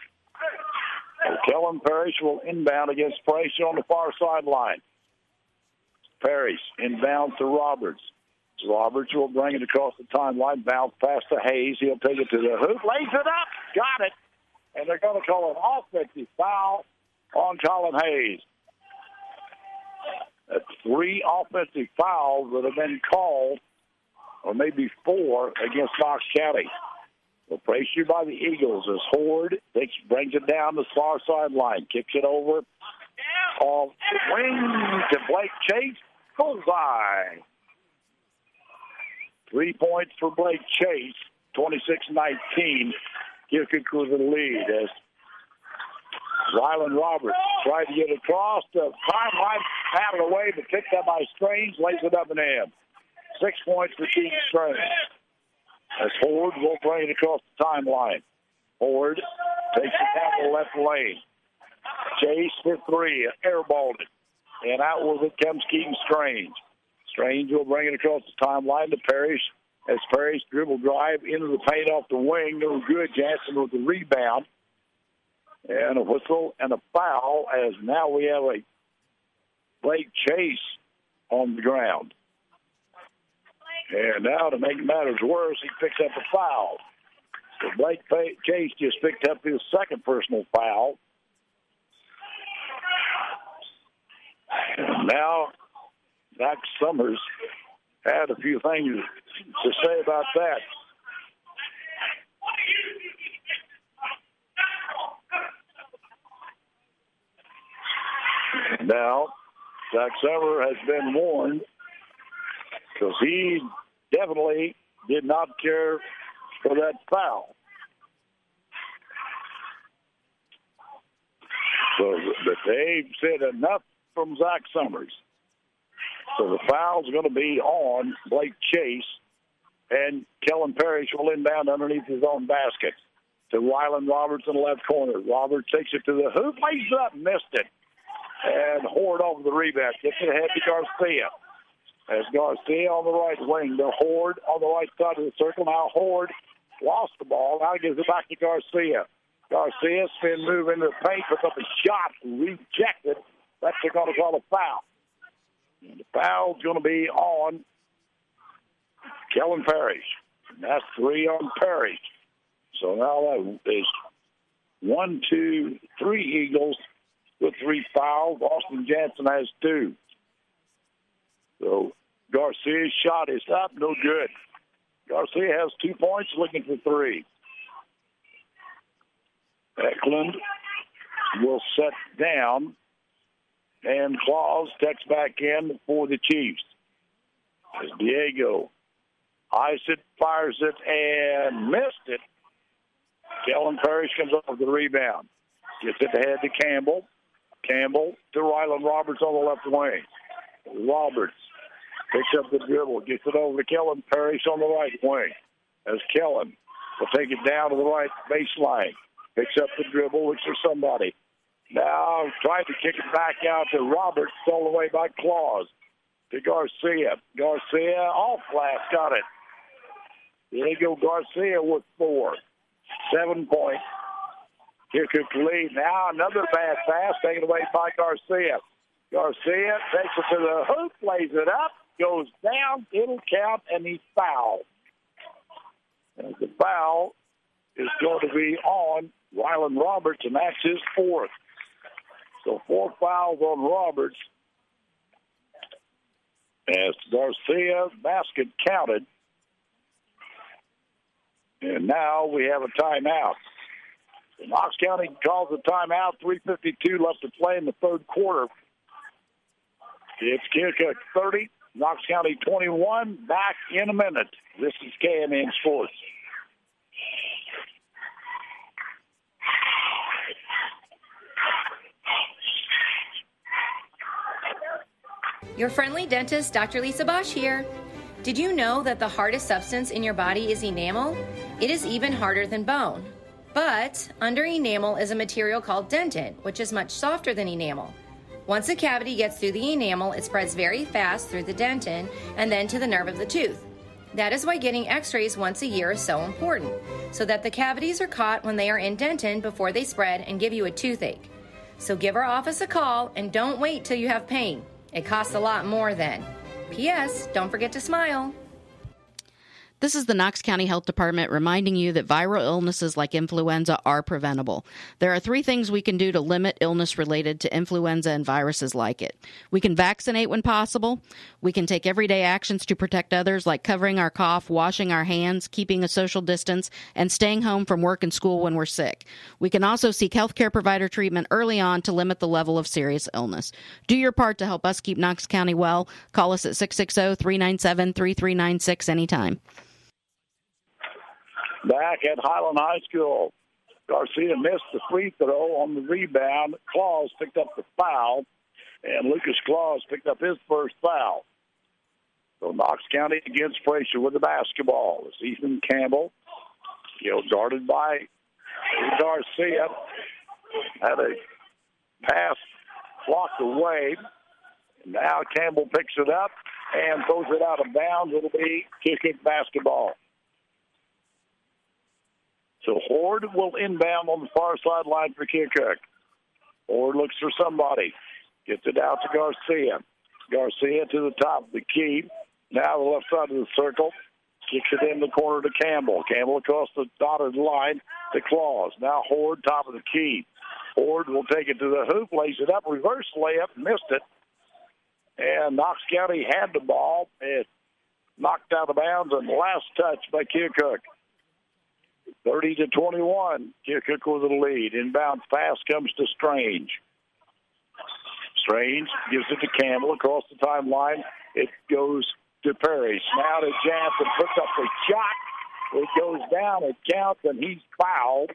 Kellen Parrish will inbound against Price on the far sideline. Parrish inbound to Roberts. Roberts will bring it across the timeline, bounce past to Hayes. He'll take it to the hoop, lays it up, got it. And they're going to call an offensive foul on Colin Hayes. That's 3 offensive fouls that have been called, or maybe 4, against Knox County. Well, pressured by the Eagles as Horde brings it down the far sideline, kicks it over off the wing to Blake Chase. Bullseye. 3 points for Blake Chase, 26-19. Keokuk with the lead as Ryland Roberts tried to get across the timeline, out of the way, but picked up by Strange, lays it up and in. 6 points for Team Strange. As Horde will bring it across the timeline. Horde takes it down the left lane. Chase for 3, airballed it. And out with it comes Keaton Strange. Strange will bring it across the timeline to Parrish. As Parrish dribble drive into the paint off the wing. No good. Jansen with the rebound. And a whistle and a foul as now we have a Blake Chase on the ground. And now to make matters worse, he picks up a foul. So Blake Chase just picked up his second personal foul. And now Zach Summers had a few things to say about that. Now, Zach Summers has been warned because he definitely did not care for that foul. So but they said enough from Zach Summers. So the foul's going to be on Blake Chase, and Kellen Parrish will inbound underneath his own basket to Ryland Roberts in the left corner. Roberts takes it to the hoop, lays it up, missed it, and Horde over the rebound. Gets it ahead to Garcia. As Garcia on the right wing, the Horde on the right side of the circle. Now Horde lost the ball. Now he gives it back to Garcia. Garcia spin move into the paint, puts up a shot, rejected. That's going to call a foul. And the foul's going to be on Kellen Parrish. And that's 3 on Parrish. So now that is 1, 2, 3 Eagles with 3 fouls. Austin Jansen has 2. So Garcia's shot is up, no good. Garcia has 2 points, looking for 3. Eklund will set down, and Claus checks back in for the Chiefs. As Diego eyes it, fires it, and missed it. Kellen Parrish comes up with the rebound. Gets it ahead to Campbell. Campbell to Ryland Roberts on the left wing. Roberts picks up the dribble, gets it over to Kellen Parrish on the right wing. As Kellen will take it down to the right baseline. Picks up the dribble, looks for somebody. Now tried to kick it back out to Roberts, stolen away by Claus. To Garcia. Garcia off glass, got it. There you go, Garcia with 4. 7 points. Keokuk lead. Now another bad pass taken away by Garcia. Garcia takes it to the hoop, lays it up, goes down, it'll count, and he's fouled. And the foul is going to be on Ryland Roberts, and that's his 4th. So 4 fouls on Roberts. As Garcia basket counted. And now we have a timeout. Knox County calls a timeout. 3:52 left to play in the third quarter. It's Keokuk 30, Knox County 21. Back in a minute. This is KMN Sports. Your friendly dentist, Dr. Lisa Bosch here. Did you know that the hardest substance in your body is enamel? It is even harder than bone. But under enamel is a material called dentin, which is much softer than enamel. Once a cavity gets through the enamel, it spreads very fast through the dentin and then to the nerve of the tooth. That is why getting x-rays once a year is so important, so that the cavities are caught when they are in dentin before they spread and give you a toothache. So give our office a call and don't wait till you have pain. It costs a lot more then. P.S. Don't forget to smile. This is the Knox County Health Department reminding you that viral illnesses like influenza are preventable. There are 3 things we can do to limit illness related to influenza and viruses like it. We can vaccinate when possible. We can take everyday actions to protect others like covering our cough, washing our hands, keeping a social distance, and staying home from work and school when we're sick. We can also seek healthcare provider treatment early on to limit the level of serious illness. Do your part to help us keep Knox County well. Call us at 660-397-3396 anytime. Back at Highland High School, Garcia missed the free throw on the rebound. Claus picked up the foul, and Lucas Claus picked up his first foul. So Knox County against Fraser with the basketball. It's Ethan Campbell, guarded by Garcia. Had a pass blocked away. Now Campbell picks it up and throws it out of bounds. It'll be Keokuk basketball. So Horde will inbound on the far sideline for Keokuk. Horde looks for somebody. Gets it out to Garcia. Garcia to the top of the key. Now the left side of the circle. Kicks it in the corner to Campbell. Campbell across the dotted line to Claus. Now Horde, top of the key. Horde will take it to the hoop, lays it up, reverse layup, missed it. And Knox County had the ball. It knocked out of bounds on the last touch by Keokuk. 30-21. Keokuk with the lead. Inbound pass comes to Strange. Strange gives it to Campbell across the timeline. It goes to Parrish. Now to Jansen. Puts up the shot. It goes down. It counts, and he's fouled.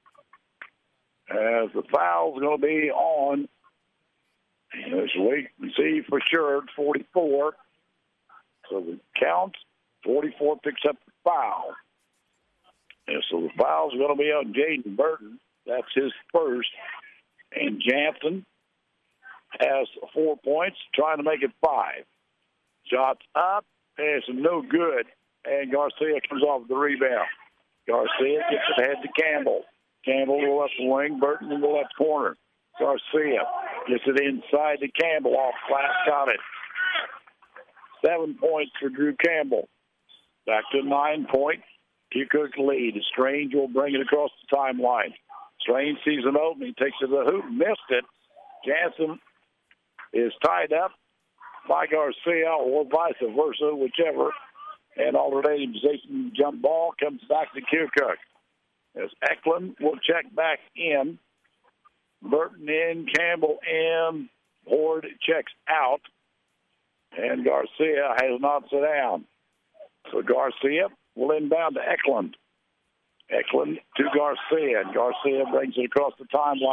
As the foul's going to be on, as we can see for sure, 44. So the count, 44 picks up the foul. And so the foul's going to be on Jaden Burton. That's his first. And Jansen has 4 points, trying to make it 5. Shots up, and it's no good. And Garcia comes off the rebound. Garcia gets it ahead to Campbell. Campbell to the left wing, Burton in the left corner. Garcia gets it inside to Campbell, off glass, got it. 7 points for Drew Campbell. Back to 9 points. Keokuk lead. Strange will bring it across the timeline. Strange sees an opening, takes it to the hoop, missed it. Jansen is tied up by Garcia, or vice versa, whichever. And alternating position jump ball comes back to Keokuk. As Eklund will check back in. Burton in, Campbell in, Horde checks out. And Garcia has not sat down. So Garcia will inbound to Eklund. Eklund to Garcia. And Garcia brings it across the timeline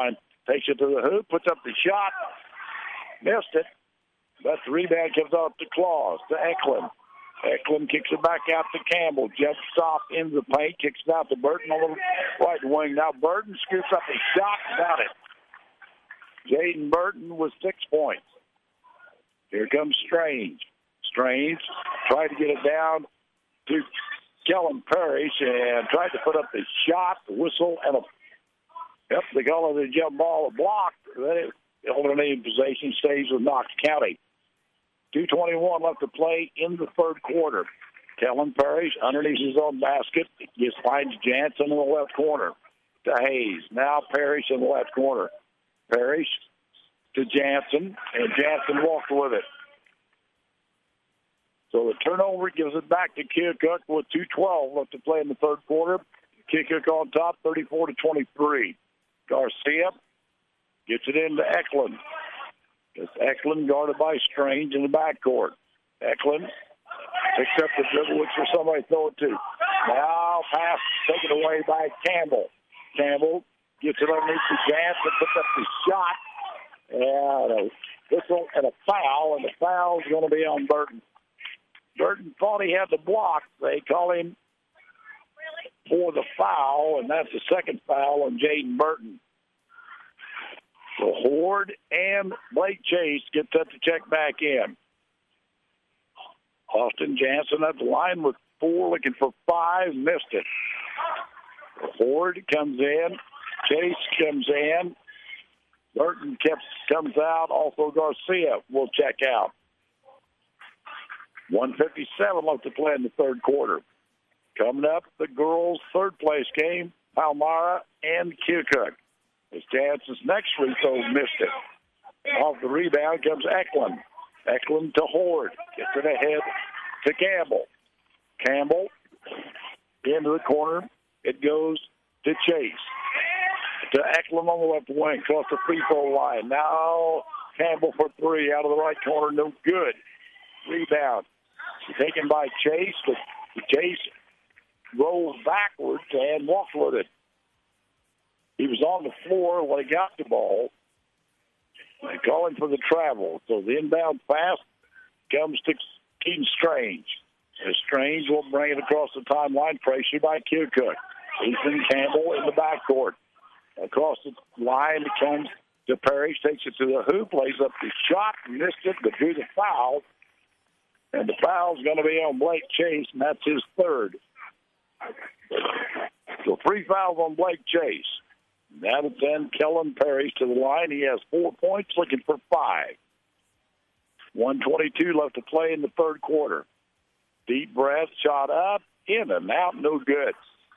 takes it to the hoop, puts up the shot, missed it, but the rebound comes off to Claus, to Eklund. Eklund kicks it back out to Campbell. Jump stop into the paint, kicks it out to Burton on the right wing. Now Burton scoops up a shot, got it. Jaden Burton with 6 points. Here comes Strange. Strange tried to get it down to Kellen Parrish and tried to put up the shot, the whistle, and they call it a jump ball, a block. Then it alternating possession stays with Knox County. 2:21 left to play in the third quarter. Kellen Parrish underneath his own basket. Just finds Jansen in the left corner to Hayes. Now Parrish in the left corner. Parrish to Jansen, and Jansen walked with it. So the turnover gives it back to Keokuk with 2:12 left to play in the third quarter. Keokuk on top, 34-23. Garcia gets it into Eklund. It's Eklund guarded by Strange in the backcourt. Eklund picks up the dribble, looks for somebody to throw it to. Now pass taken away by Campbell. Campbell gets it underneath the Jansen, puts up the shot, and a whistle and a foul, and the foul's going to be on Burton. Burton thought he had the block. They call him for the foul, and that's the second foul on Jaden Burton. So Horde and Blake Chase get set to check back in. Austin Jansen at the line with 4, looking for 5, missed it. Horde comes in. Chase comes in. Burton comes out. Also Garcia will check out. 1:57 left to play in the third quarter. Coming up, the girls' third place game, Palmyra and Keokuk. As Jansen's next free throw missed it. Off the rebound comes Eklund. Eklund to Horde. Gets it ahead to Campbell. Campbell into the corner. It goes to Chase. To Eklund on the left wing. Across the free throw line. Now Campbell for 3 out of the right corner. No good. Rebound. Taken by Chase. But Chase rolled backwards and walked with it. He was on the floor when he got the ball. They call him for the travel. So the inbound pass comes to Keaton Strange. And Strange will bring it across the timeline. Pressure by Keokuk. Ethan Campbell in the backcourt. Across the line, it comes to Parrish. Takes it to the hoop. Lays up the shot. Missed it, but drew the foul. And the foul's going to be on Blake Chase, and that's his third. So 3 fouls on Blake Chase. That would send Kellen Parrish to the line. He has 4 points, looking for 5. 1:22 left to play in the third quarter. Deep breath, shot up, in and out, no good.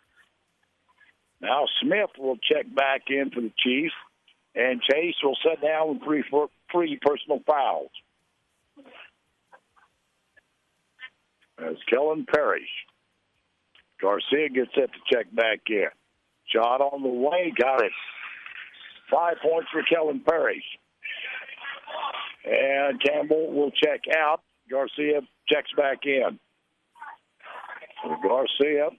Now Smith will check back in for the Chiefs, and Chase will sit down with 3 personal fouls. That's Kellen Parrish. Garcia gets set to check back in. Shot on the way, got it. 5 points for Kellen Parrish. And Campbell will check out. Garcia checks back in. So Garcia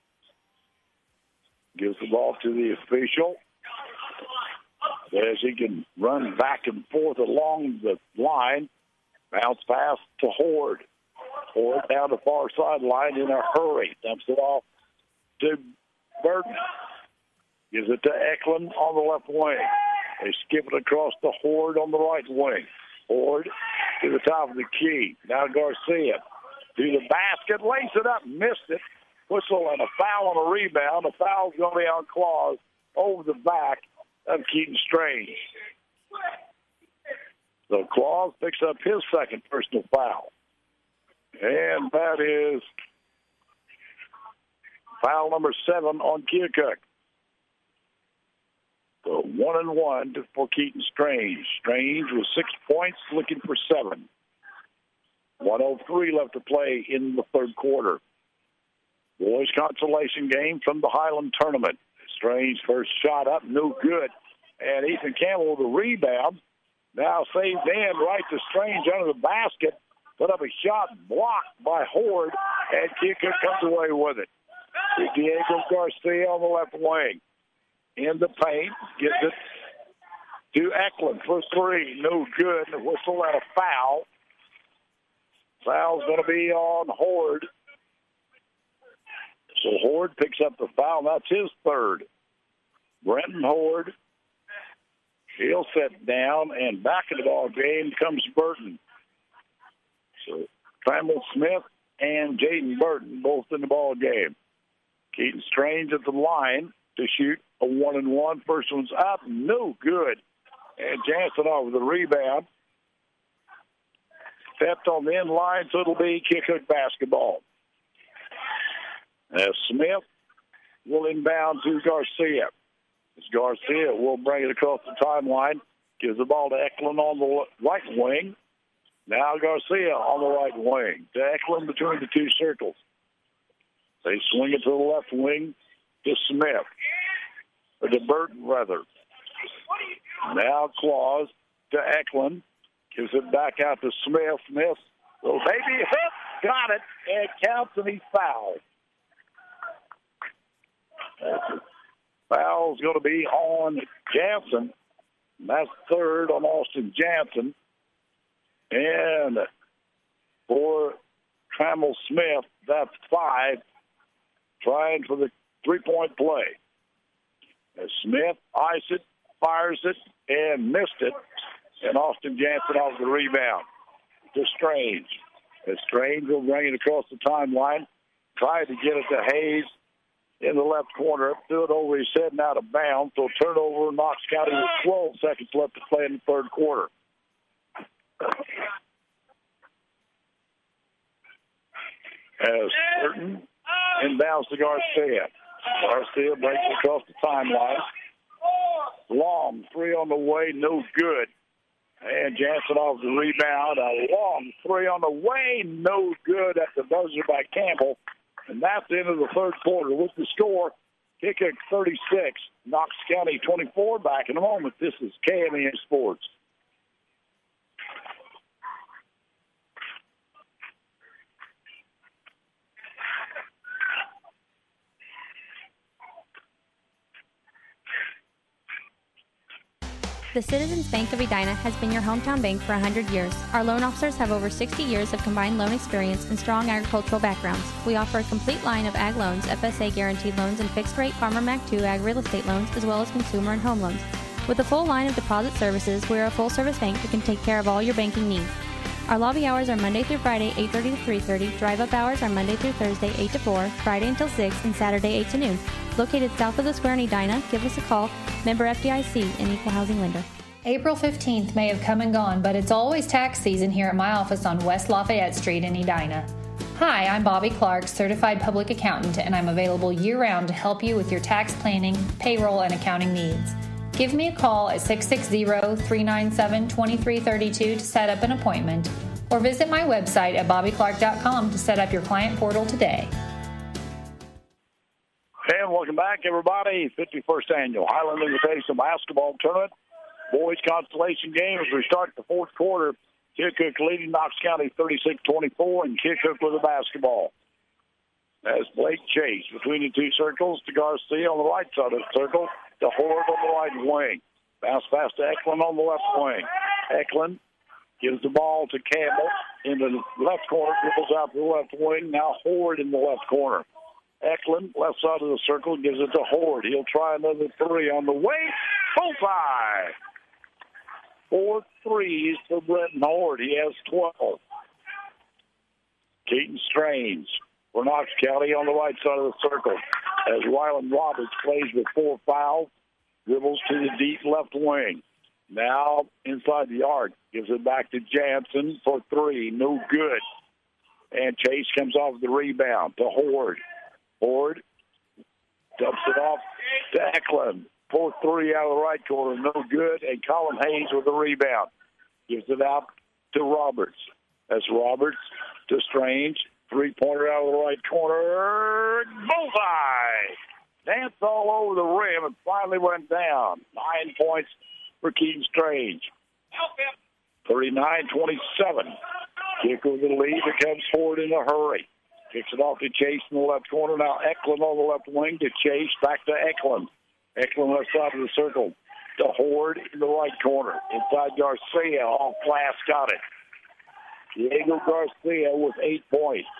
gives the ball to the official as he can run back and forth along the line. Bounce pass to Horde. Horde down the far sideline in a hurry. Dumps it off to Burton. Gives it to Eklund on the left wing. They skip it across the Horde on the right wing. Horde to the top of the key. Now Garcia to the basket. Lays it up. Missed it. Whistle and a foul on a rebound. The foul's going to be on Claus over the back of Keaton Strange. So Claus picks up his second personal foul. And that is foul number 7 on Keokuk. So 1-1 for Keaton Strange. Strange with 6 points, looking for 7. 1:03 left to play in the third quarter. Boys consolation game from the Highland tournament. Strange first shot up, no good. And Ethan Campbell with the rebound. Now saved in right to Strange under the basket. Put up a shot blocked by Horde, and Keokuk comes away with it. Diego Garcia on the left wing. In the paint, gets it to Eklund for three. No good. The whistle and a foul. Foul's going to be on Horde. So Horde picks up the foul. That's his third. Brenton Horde. He'll sit down, and back in the ball game comes Burton. So Trammell Smith and Jaden Burton both in the ball game. Keaton Strange at the line to shoot a 1-and-1. First one's up, no good. And Jansen over the rebound. Stepped on the end line, so it'll be Keokuk basketball. As Smith will inbound to Garcia. As Garcia will bring it across the timeline. Gives the ball to Eklund on the right wing. Now Garcia on the right wing. To Eklund between the two circles. They swing it to the left wing to Smith. Or to Burton, rather. Now Claus to Eklund. Gives it back out to Smith. Smith, little baby hook. Got it. And it counts, and he's fouled. Foul's going to be on Jansen. That's third on Austin Jansen. And for Trammell Smith, that's 5. Trying for the three-point play. As Smith eyes it, fires it, and missed it. And Austin Jansen off the rebound to Strange. As Strange will bring it across the timeline. Tried to get it to Hayes in the left corner. Threw it over his head and out of bounds. So turnover, Knox County with 12 seconds left to play in the third quarter. As Burton inbounds to Garcia. Garcia breaks across the timeline. Long three on the way, no good. And Jansen off the rebound. A long three on the way, no good at the buzzer by Campbell. And that's the end of the third quarter. With the score, Keokuk 36, Knox County 24. Back in a moment. This is KMEN Sports. The Citizens Bank of Edina has been your hometown bank for 100 years. Our loan officers have over 60 years of combined loan experience and strong agricultural backgrounds. We offer a complete line of ag loans, FSA guaranteed loans, and fixed-rate Farmer Mac 2 ag real estate loans, as well as consumer and home loans. With a full line of deposit services, we are a full-service bank that can take care of all your banking needs. Our lobby hours are Monday through Friday, 8:30 to 3:30. Drive-up hours are Monday through Thursday, 8 to 4, Friday until 6, and Saturday, 8 to noon. Located south of the square in Edina, give us a call. Member FDIC, an equal housing lender. April 15th may have come and gone, but it's always tax season here at my office on West Lafayette Street in Edina. Hi, I'm Bobby Clark, certified public accountant, and I'm available year-round to help you with your tax planning, payroll, and accounting needs. Give me a call at 660-397-2332 to set up an appointment, or visit my website at bobbyclark.com to set up your client portal today. And welcome back, everybody. 51st Annual Highland Invitational Basketball Tournament. Boys Constellation game as we start the fourth quarter. Keokuk leading Knox County 36-24, and Keokuk with the basketball. As Blake Chase between the two circles to Garcia on the right side of the circle to Horde on the right wing. Bounce pass to Eklund on the left wing. Eklund gives the ball to Campbell in the left corner, dribbles out to the left wing. Now Horde in the left corner. Eklund, left side of the circle, gives it to Horde. He'll try another three on the way. Bullseye! 4 threes for Brenton Horde. He has 12. Keaton Strange for Knox County on the right side of the circle. As Ryland Roberts plays with 4 fouls, dribbles to the deep left wing. Now inside the arc, gives it back to Jansen for 3. No good. And Chase comes off the rebound to Horde. Horde dumps it off to Eklund. 4-3 out of the right corner, no good. And Colin Hayes with the rebound. Gives it out to Roberts. That's Roberts to Strange. 3-pointer out of the right corner. Bullseye! Dance all over the rim and finally went down. 9 points for Keaton Strange. 39-27. Kick with the lead. It comes forward in a hurry. Kicks it off to Chase in the left corner. Now Eklund on the left wing to Chase. Back to Eklund. Eklund left side of the circle to Horde in the right corner. Inside Garcia, off glass, got it. Diego Garcia with 8 points.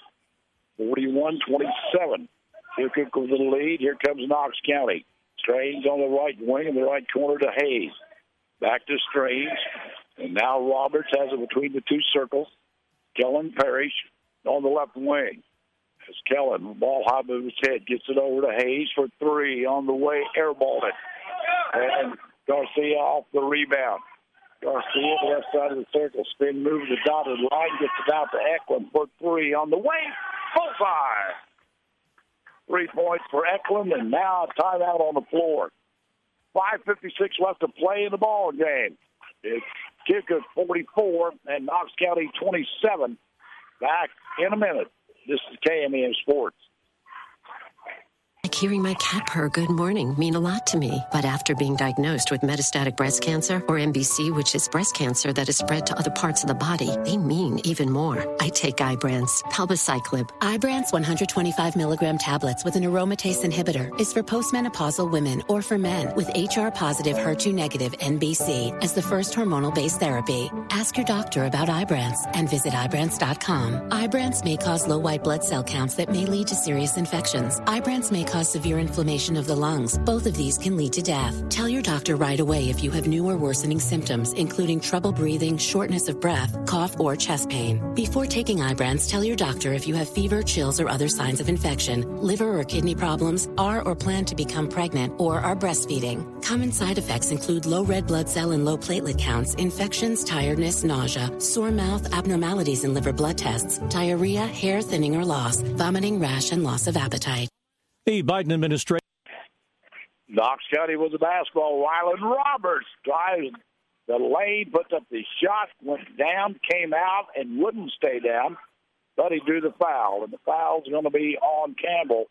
41-27. Here comes the lead. Here comes Knox County. Strange on the right wing in the right corner to Hayes. Back to Strange. And now Roberts has it between the two circles. Kellen Parrish on the left wing. As Kellen, ball high above his head, gets it over to Hayes for 3 on the way, airballed it. And Garcia off the rebound. Garcia, the left side of the circle, spin move to the dotted line, gets it out to Eklund for 3 on the way, bullseye. 3 points for Eklund, and now a timeout on the floor. 5:56 left to play in the ball game. It's Keokuk 44 and Knox County 27. Back in a minute. This is KMEM Sports. Like hearing my cat purr good morning mean a lot to me. But after being diagnosed with metastatic breast cancer, or MBC, which is breast cancer that is spread to other parts of the body, they mean even more. I take Ibrance, palbociclib. Ibrance 125 milligram tablets with an aromatase inhibitor is for postmenopausal women or for men with HR-positive, HER2-negative MBC as the first hormonal-based therapy. Ask your doctor about Ibrance and visit Ibrance.com. Ibrance may cause low white blood cell counts that may lead to serious infections. Ibrance may cause severe inflammation of the lungs. Both of these can lead to death. Tell your doctor right away if you have new or worsening symptoms, including trouble breathing, shortness of breath, cough, or chest pain. Before taking Ibrance, tell your doctor if you have fever, chills, or other signs of infection, liver or kidney problems, are or plan to become pregnant, or are breastfeeding. Common side effects include low red blood cell and low platelet counts, infections, tiredness, nausea, sore mouth, abnormalities in liver blood tests, diarrhea, hair thinning or loss, vomiting, rash, and loss of appetite. The Biden administration. Knox County with the basketball. Ryland Roberts drives the lane, puts up the shot, went down, came out, and wouldn't stay down, but he drew the foul. And the foul's going to be on Campbell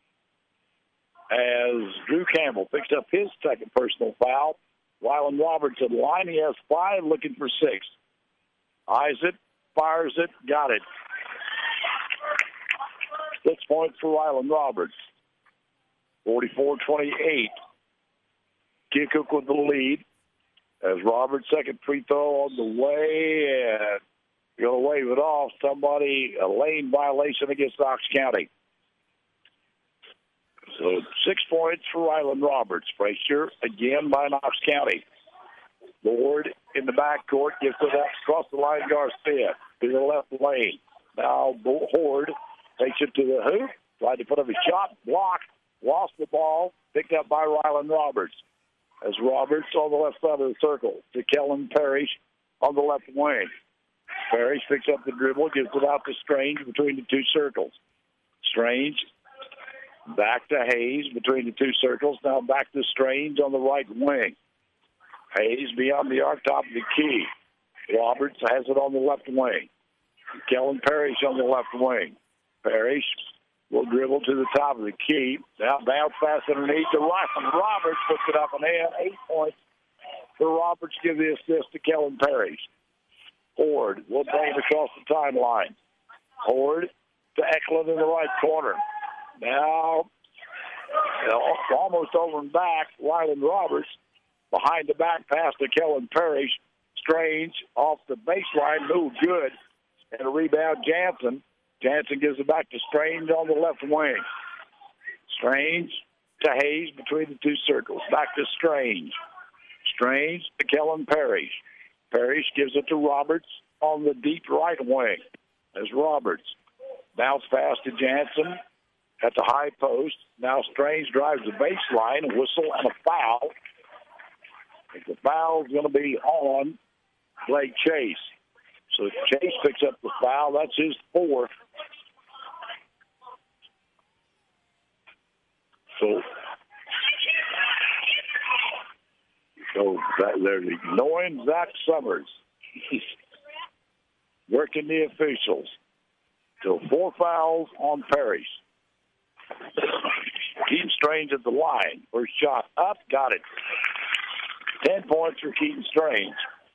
as Drew Campbell picks up his second personal foul. Ryland Roberts at the line. He has 5, looking for 6. Eyes it, fires it, got it. 6 points for Ryland Roberts. 44-28. Keokuk with the lead as Roberts' second free throw on the way, and going to wave it off. Somebody, a lane violation against Knox County. So 6 points for Ryland Roberts. Frazier again by Knox County. Lord in the backcourt gets it up across the line. Garcia to the left lane. Now Horde takes it to the hoop. Tried to put up a shot, blocked. Lost the ball, picked up by Ryland Roberts. As Roberts on the left side of the circle to Kellen Parrish on the left wing. Parrish picks up the dribble, gives it out to Strange between the two circles. Strange back to Hayes between the two circles. Now back to Strange on the right wing. Hayes beyond the arc, top of the key. Roberts has it on the left wing. Kellen Parrish on the left wing. Parrish will dribble to the top of the key. Now bounce pass underneath to Ryland Roberts, puts it up and in. 8 points for Roberts. Give the assist to Kellen Parrish. Horde will bring it across the timeline. Horde to Eklund in the right corner. Now almost over and back. Ryland Roberts behind the back pass to Kellen Parrish. Strange off the baseline, no good. And a rebound, Jansen. Jansen gives it back to Strange on the left wing. Strange to Hayes between the two circles. Back to Strange. Strange to Kellen Parrish. Parrish gives it to Roberts on the deep right wing. As Roberts bounce pass to Jansen at the high post. Now Strange drives the baseline, a whistle and a foul. The foul's going to be on Blake Chase. So Chase picks up the foul. That's his 4th. So they're ignoring Zach Summers. He's working the officials. So 4 fouls on Parrish. Keaton Strange at the line. First shot up, got it. 10 points for Keaton Strange.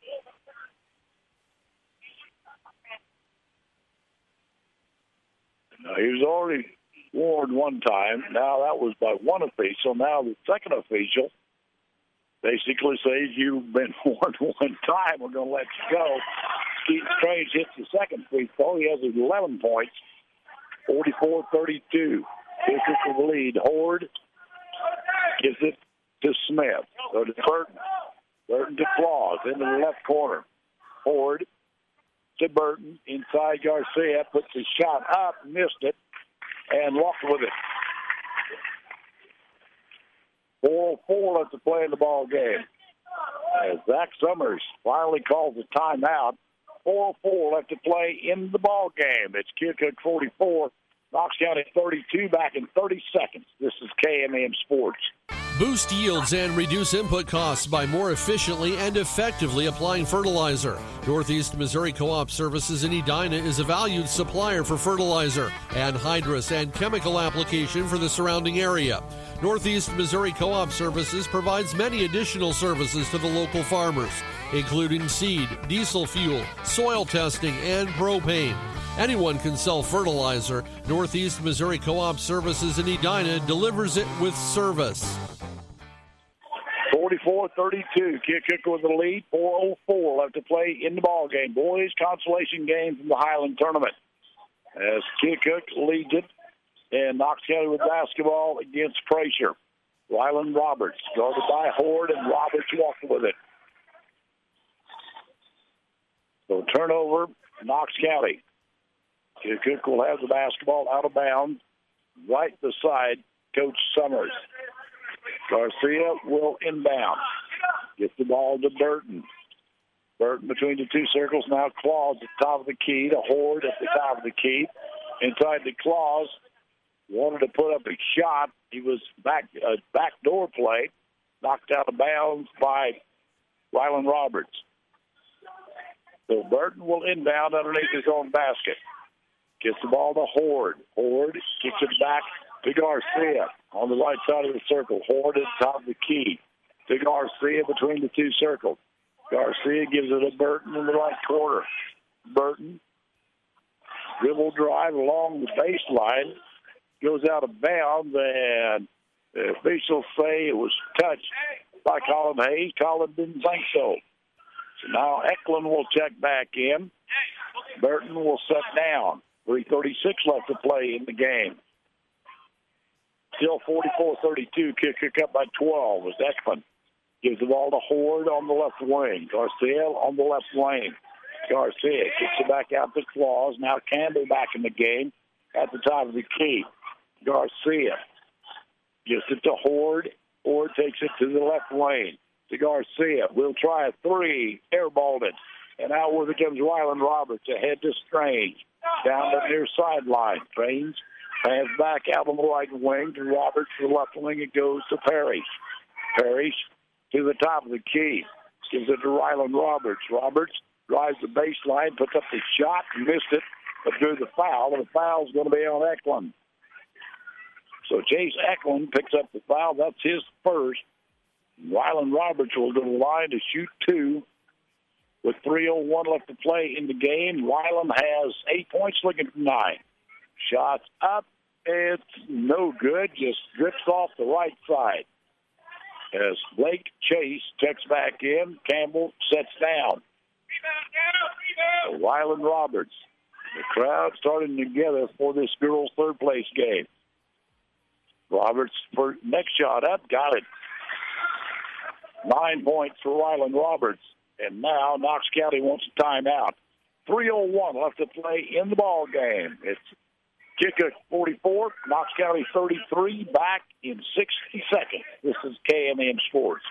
Now, he was already warned one time. Now that was by one official. Now the second official basically says you've been warned one time, we're going to let you go. Keith Strange hits the second free throw. He has 11 points, 44-32. Kicker for the lead. Horde gives it to Smith. So to Burton. Burton to Claus into the left corner. Horde to Burton. Inside Garcia. Puts his shot up. Missed it. And walked with it. 4-4 left to play in the ball game. As Zach Summers finally calls a timeout. 4-4 left to play in the ball game. It's Keokuk 44, Knox County 32, back in 30 seconds. This is KMAM Sports. Boost yields and reduce input costs by more efficiently and effectively applying fertilizer. Northeast Missouri Co-op Services in Edina is a valued supplier for fertilizer, anhydrous, and chemical application for the surrounding area. Northeast Missouri Co-op Services provides many additional services to the local farmers, including seed, diesel fuel, soil testing, and propane. Anyone can sell fertilizer. Northeast Missouri Co-op Services in Edina delivers it with service. 44-32. Keokuk with the lead. 4:04 left to play in the ball game. Boys consolation game from the Highland tournament. As Keokuk leads it, and Knox County with basketball against Fraser. Ryland Roberts guarded by Horde, and Roberts walked with it. So turnover, Knox County. Keokuk will have the basketball out of bounds, right beside Coach Summers. Garcia will inbound. Gets the ball to Burton. Burton between the two circles. Now Claus at the top of the key to Horde at the top of the key. Inside the Claus. Wanted to put up a shot. He was backdoor play. Knocked out of bounds by Ryland Roberts. So Burton will inbound underneath his own basket. Gets the ball to Horde. Horde kicks it back to Garcia on the right side of the circle. Horde at the top of the key to Garcia between the two circles. Garcia gives it to Burton in the right corner. Burton, dribble drive along the baseline, goes out of bounds, and the officials say it was touched by Colin Hayes. Colin didn't think so. So now Eklund will check back in. Burton will set down. 3:36 left to play in the game. Still 44-32. Keokuk up by 12 as Eklund gives the ball to Horde on the left wing. Garcia on the left lane. Garcia kicks it back out to Claus. Now Campbell back in the game at the top of the key. Garcia gives it to Horde. Horde takes it to the left lane to Garcia. We'll try a three. Airballed it. And out with it comes Ryland Roberts ahead to Strange. Down the near sideline. Strange hands back out on the right wing to Roberts. To the left wing it goes to Parrish. Parrish to the top of the key. Gives it to Ryland Roberts. Roberts drives the baseline, puts up the shot, missed it, but drew the foul. And the foul's going to be on Eklund. So Chase Eklund picks up the foul. That's his first. Ryland Roberts will go to the line to shoot two. With 3:01 left to play in the game, Ryland has 8 points, looking for 9. Shots up. It's no good. Just drifts off the right side. As Blake Chase checks back in, Campbell sets down. Ryland Roberts. The crowd starting together for this girls' third place game. Roberts for next shot up. Got it. 9 points for Ryland Roberts. And now Knox County wants a timeout. 3:01 left to play in the ball game. It's Keokuk 44, Knox County 33, back in 60 seconds. This is KMM Sports.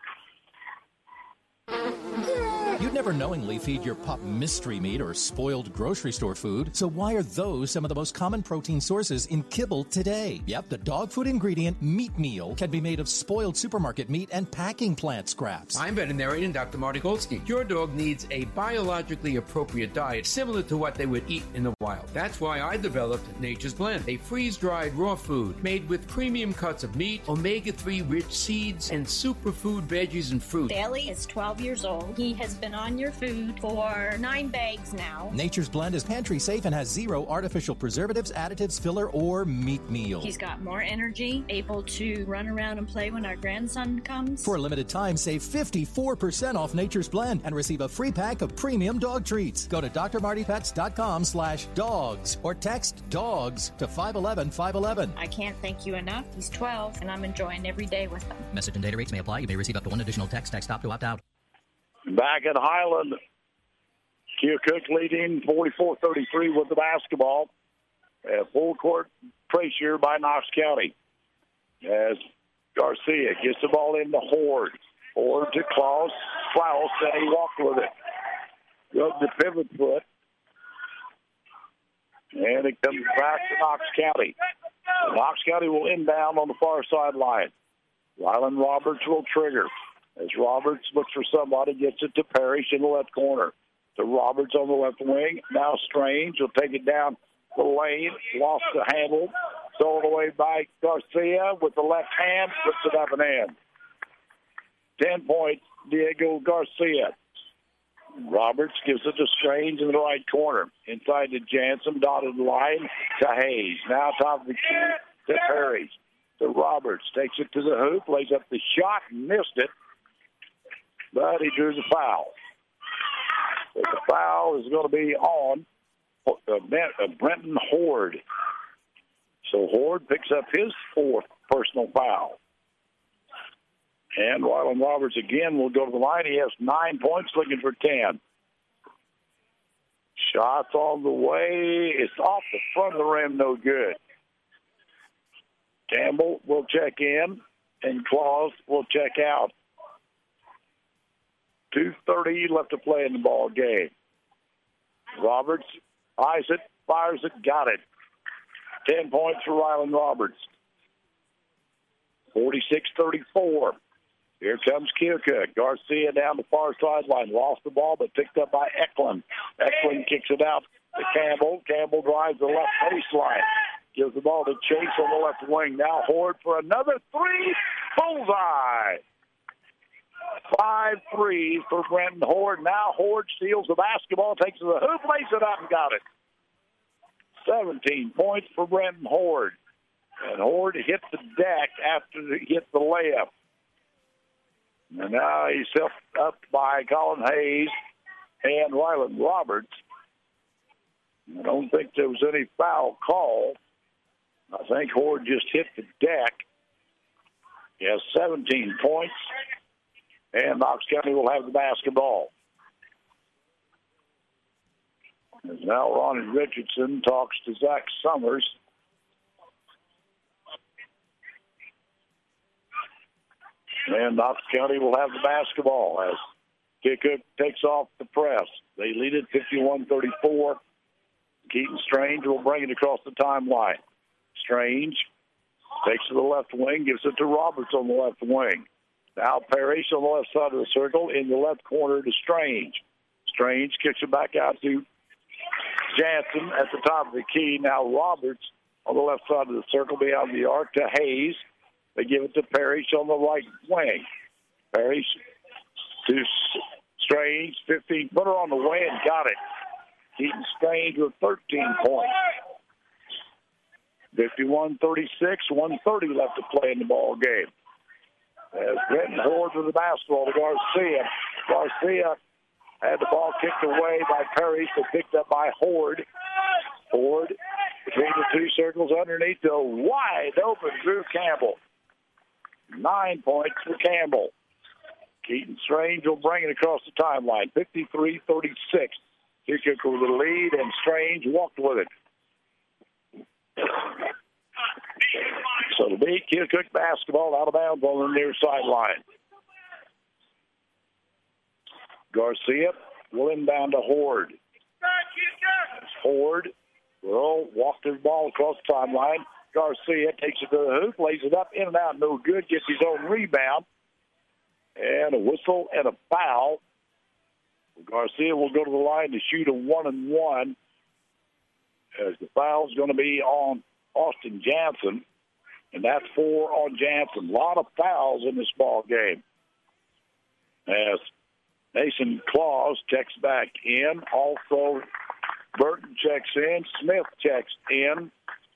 You'd never knowingly feed your pup mystery meat or spoiled grocery store food, so why are those some of the most common protein sources in kibble today? Yep, the dog food ingredient meat meal can be made of spoiled supermarket meat and packing plant scraps. I'm veterinarian Dr. Marty Goldstein. Your dog needs a biologically appropriate diet similar to what they would eat in the wild. That's why I developed Nature's Blend, a freeze-dried raw food made with premium cuts of meat, omega-3 rich seeds, and superfood veggies and fruit. Bailey is 12 years old. He has been been on your food for 9 bags now. Nature's Blend is pantry safe and has 0 artificial preservatives, additives, filler, or meat meal. He's got more energy, able to run around and play when our grandson comes. For a limited time, save 54% off Nature's Blend and receive a free pack of premium dog treats. Go to drmartypets.com/dogs or text DOGS to 511-511. I can't thank you enough. He's 12, and I'm enjoying every day with him. Message and data rates may apply. You may receive up to 1 additional text. Text stop to opt out. Back at Highland, Keokuk leading 44-33 with the basketball. Full court pressure by Knox County as Garcia gets the ball into Horde. Horde to Klaus, and he walked with it. Goes the pivot foot. And it comes back to Knox County. Knox County will inbound on the far sideline. Rylan Roberts will trigger. As Roberts looks for somebody, gets it to Parrish in the left corner. To Roberts on the left wing. Now Strange will take it down the lane. Lost the handle. Sold away by Garcia with the left hand. Puts it up and in. 10 points, Diego Garcia. Roberts gives it to Strange in the right corner. Inside to Jansen, dotted line to Hayes. Now top of the key to Parrish. To Roberts. Takes it to the hoop. Lays up the shot. Missed it. But he drew the foul. But the foul is going to be on Brenton Horde. So Horde picks up his 4th personal foul. And Rylan Roberts again will go to the line. He has 9 points, looking for 10. Shots on the way. It's off the front of the rim, no good. Campbell will check in, and Claus will check out. 2:30 left to play in the ball game. Roberts eyes it, fires it, got it. 10 points for Rylan Roberts. 46-34. Here comes Keokuk. Garcia down the far sideline. Lost the ball, but picked up by Eklund. Eklund kicks it out to Campbell. Campbell drives the left baseline. Gives the ball to Chase on the left wing. Now Horde for another 3. Bullseye. 5 threes for Brenton Horde. Now Horde steals the basketball, takes it to the hoop, lays it up and got it. 17 points for Brenton Horde. And Horde hit the deck after he hit the layup. And now he's helped up by Colin Hayes and Rylan Roberts. I don't think there was any foul call. I think Horde just hit the deck. He has 17 points. And Knox County will have the basketball. As now Ronnie Richardson talks to Zach Summers. And Knox County will have the basketball as Keokuk takes off the press. They lead it 51-34. Keaton Strange will bring it across the timeline. Strange takes to the left wing, gives it to Roberts on the left wing. Now Parrish on the left side of the circle, in the left corner to Strange. Strange kicks it back out to Jansen at the top of the key. Now Roberts on the left side of the circle beyond the arc to Hayes. They give it to Parrish on the right wing. Parrish to Strange, 15-footer on the way and got it. Keaton Strange with 13 points. 51-36, 1:30 left to play in the ball game. As Brenton Horde with the basketball to Garcia. Garcia had the ball kicked away by Parrish, but picked up by Horde. Horde between the two circles underneath the wide open Drew Campbell. 9 points for Campbell. Keaton Strange will bring it across the timeline. 53-36. Keokuk with the lead, and Strange walked with it. So it'll be Keokuk basketball out of bounds on the near sideline. Garcia will inbound to Horde. Horde will walk the ball across the timeline. Garcia takes it to the hoop, lays it up, in and out, no good, gets his own rebound. And a whistle and a foul. Garcia will go to the line to shoot a 1-and-1. As the foul is going to be on Austin Jansen. And that's 4 on Jansen. A lot of fouls in this ball game. As Mason Claus checks back in. Also, Burton checks in. Smith checks in.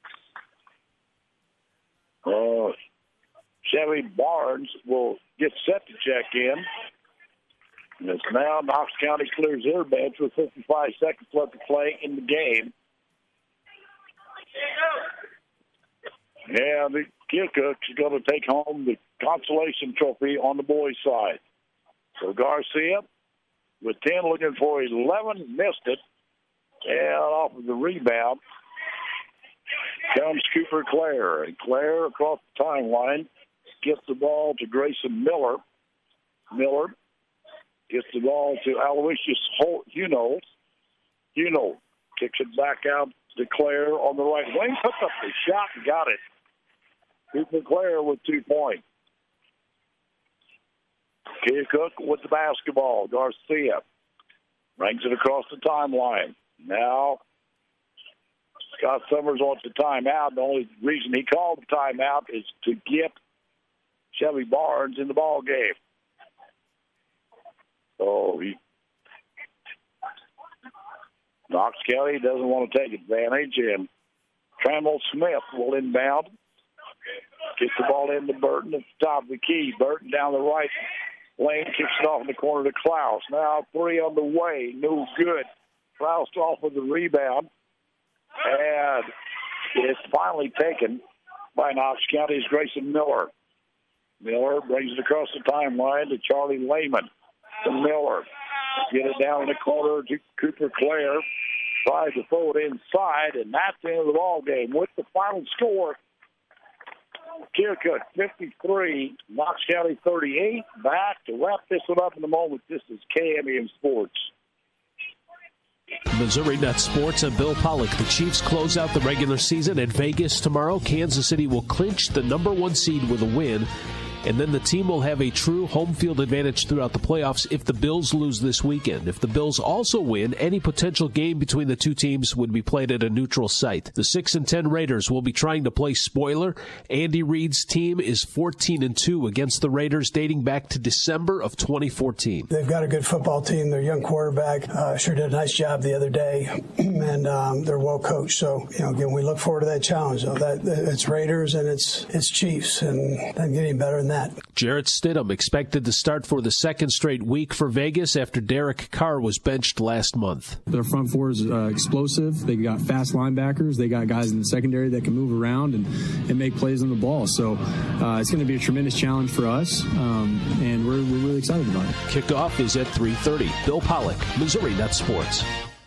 Chevy Barnes will get set to check in. And it's now Knox County clears their bench with 55 seconds left to play in the game. And the Keokuk's going to take home the consolation trophy on the boys' side. So Garcia with 10 looking for 11, missed it. And off of the rebound comes Cooper Clare. And Clare across the timeline gets the ball to Grayson Miller. Miller gets the ball to Aloysius Huno. Huno kicks it back out to Clare on the right wing. Puts up the shot and got it. Cooper Clare with 2 points. Keokuk with the basketball. Garcia brings it across the timeline. Now, Scott Summers wants a timeout. The only reason he called the timeout is to get Chevy Barnes in the ball game. So Knox County doesn't want to take advantage, and Trammell Smith will inbound. Gets the ball into Burton at the top of the key. Burton down the right lane, kicks it off in the corner to Klaus. Now 3 on the way, no good. Klaus off with the rebound, and it's finally taken by Knox County's Grayson Miller. Miller brings it across the timeline to Charlie Lehman. To Miller. Get it down in the corner to Cooper Clare. Tries to throw it inside, and that's the end of the ball game. With the final score, Keokuk 53, Knox County 38. Back to wrap this one up in a moment. This is KMEM Sports. Missouri Net Sports and Bill Pollock. The Chiefs close out the regular season at Vegas tomorrow. Kansas City will clinch the #1 seed with a win. And then the team will have a true home field advantage throughout the playoffs if the Bills lose this weekend. If the Bills also win, any potential game between the two teams would be played at a neutral site. The 6-10 Raiders will be trying to play spoiler. Andy Reid's team is 14-2 against the Raiders dating back to December of 2014. They've got a good football team. Their young quarterback sure did a nice job the other day, and they're well coached. So, again, we look forward to that challenge. It's Raiders and it's Chiefs, and doesn't get any better than that. Jarrett Stidham expected to start for the second straight week for Vegas after Derek Carr was benched last month. Their front four is explosive. They got fast linebackers. They got guys in the secondary that can move around and make plays on the ball. So it's going to be a tremendous challenge for us, and we're really excited about it. Kickoff is at 3:30. Bill Pollock, Missouri Net Sports.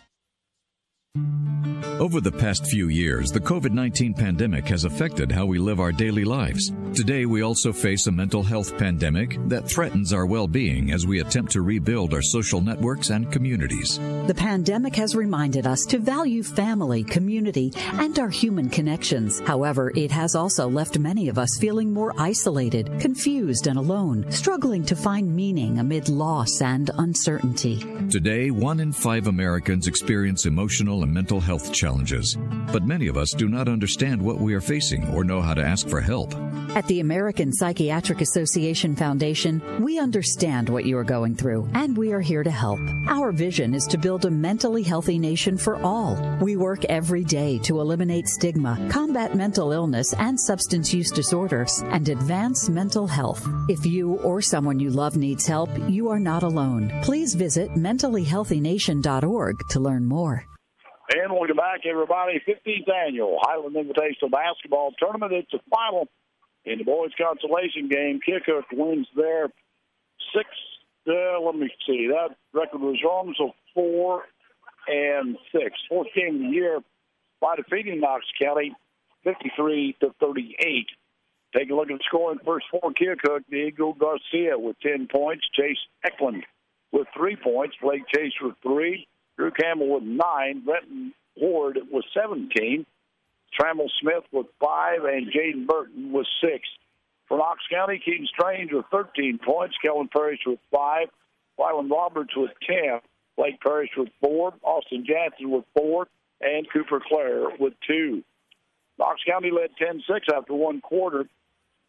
Over the past few years, the COVID-19 pandemic has affected how we live our daily lives. Today, we also face a mental health pandemic that threatens our well-being as we attempt to rebuild our social networks and communities. The pandemic has reminded us to value family, community, and our human connections. However, it has also left many of us feeling more isolated, confused, and alone, struggling to find meaning amid loss and uncertainty. Today, 1 in 5 Americans experience emotional and mental health challenges. But many of us do not understand what we are facing or know how to ask for help. At the American Psychiatric Association Foundation, we understand what you are going through, and we are here to help. Our vision is to build a mentally healthy nation for all. We work every day to eliminate stigma, combat mental illness and substance use disorders, and advance mental health. If you or someone you love needs help, you are not alone. Please visit mentallyhealthynation.org to learn more. And welcome back, everybody. 15th Annual Highland Invitational Basketball Tournament. It's a final in the boys' consolation game. Keokuk wins their 6. Let me see. That record was wrong, so 4-6. Fourth game of the year by defeating Knox County 53-38. Take a look at the scoring first for Keokuk. Diego Garcia with 10 points. Chase Eklund with 3 points. Blake Chase with 3. Drew Campbell with 9, Brenton Ward with 17, Trammell Smith with 5, and Jaden Burton with 6. For Knox County, Keaton Strange with 13 points, Kellen Parrish with 5, Wyland Roberts with 10, Blake Parrish with 4, Austin Jansen with 4, and Cooper Clare with 2. Knox County led 10-6 after one quarter.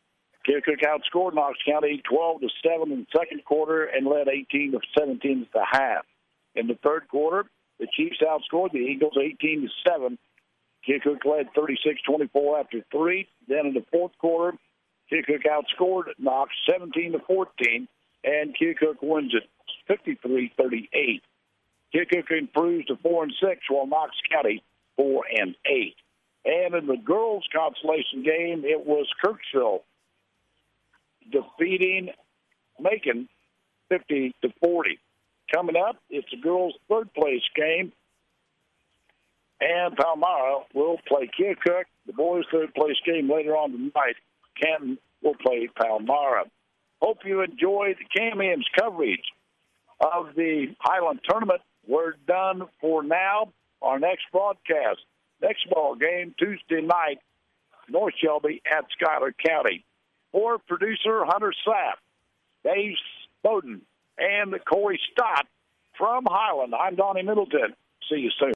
Keokuk outscored Knox County 12-7 in the second quarter and led 18-17 at the half. In the third quarter, the Chiefs outscored the Eagles 18-7. Keokuk led 36-24 after 3. Then in the fourth quarter, Keokuk outscored Knox 17-14, and Keokuk wins it 53-38. Keokuk improves to 4-6, while Knox County 4-8. And in the girls' consolation game, it was Kirksville defeating Macon 50-40. Coming up, it's the girls' third-place game, and Palmyra will play Keokuk. The boys' third-place game later on tonight, Canton will play Palmyra. Hope you enjoyed Camian's coverage of the Highland Tournament. We're done for now. Our next broadcast, next ball game, Tuesday night, North Shelby at Schuyler County. For producer Hunter Sapp, Dave Bowden, and Corey Stott from Highland, I'm Donnie Middleton. See you soon.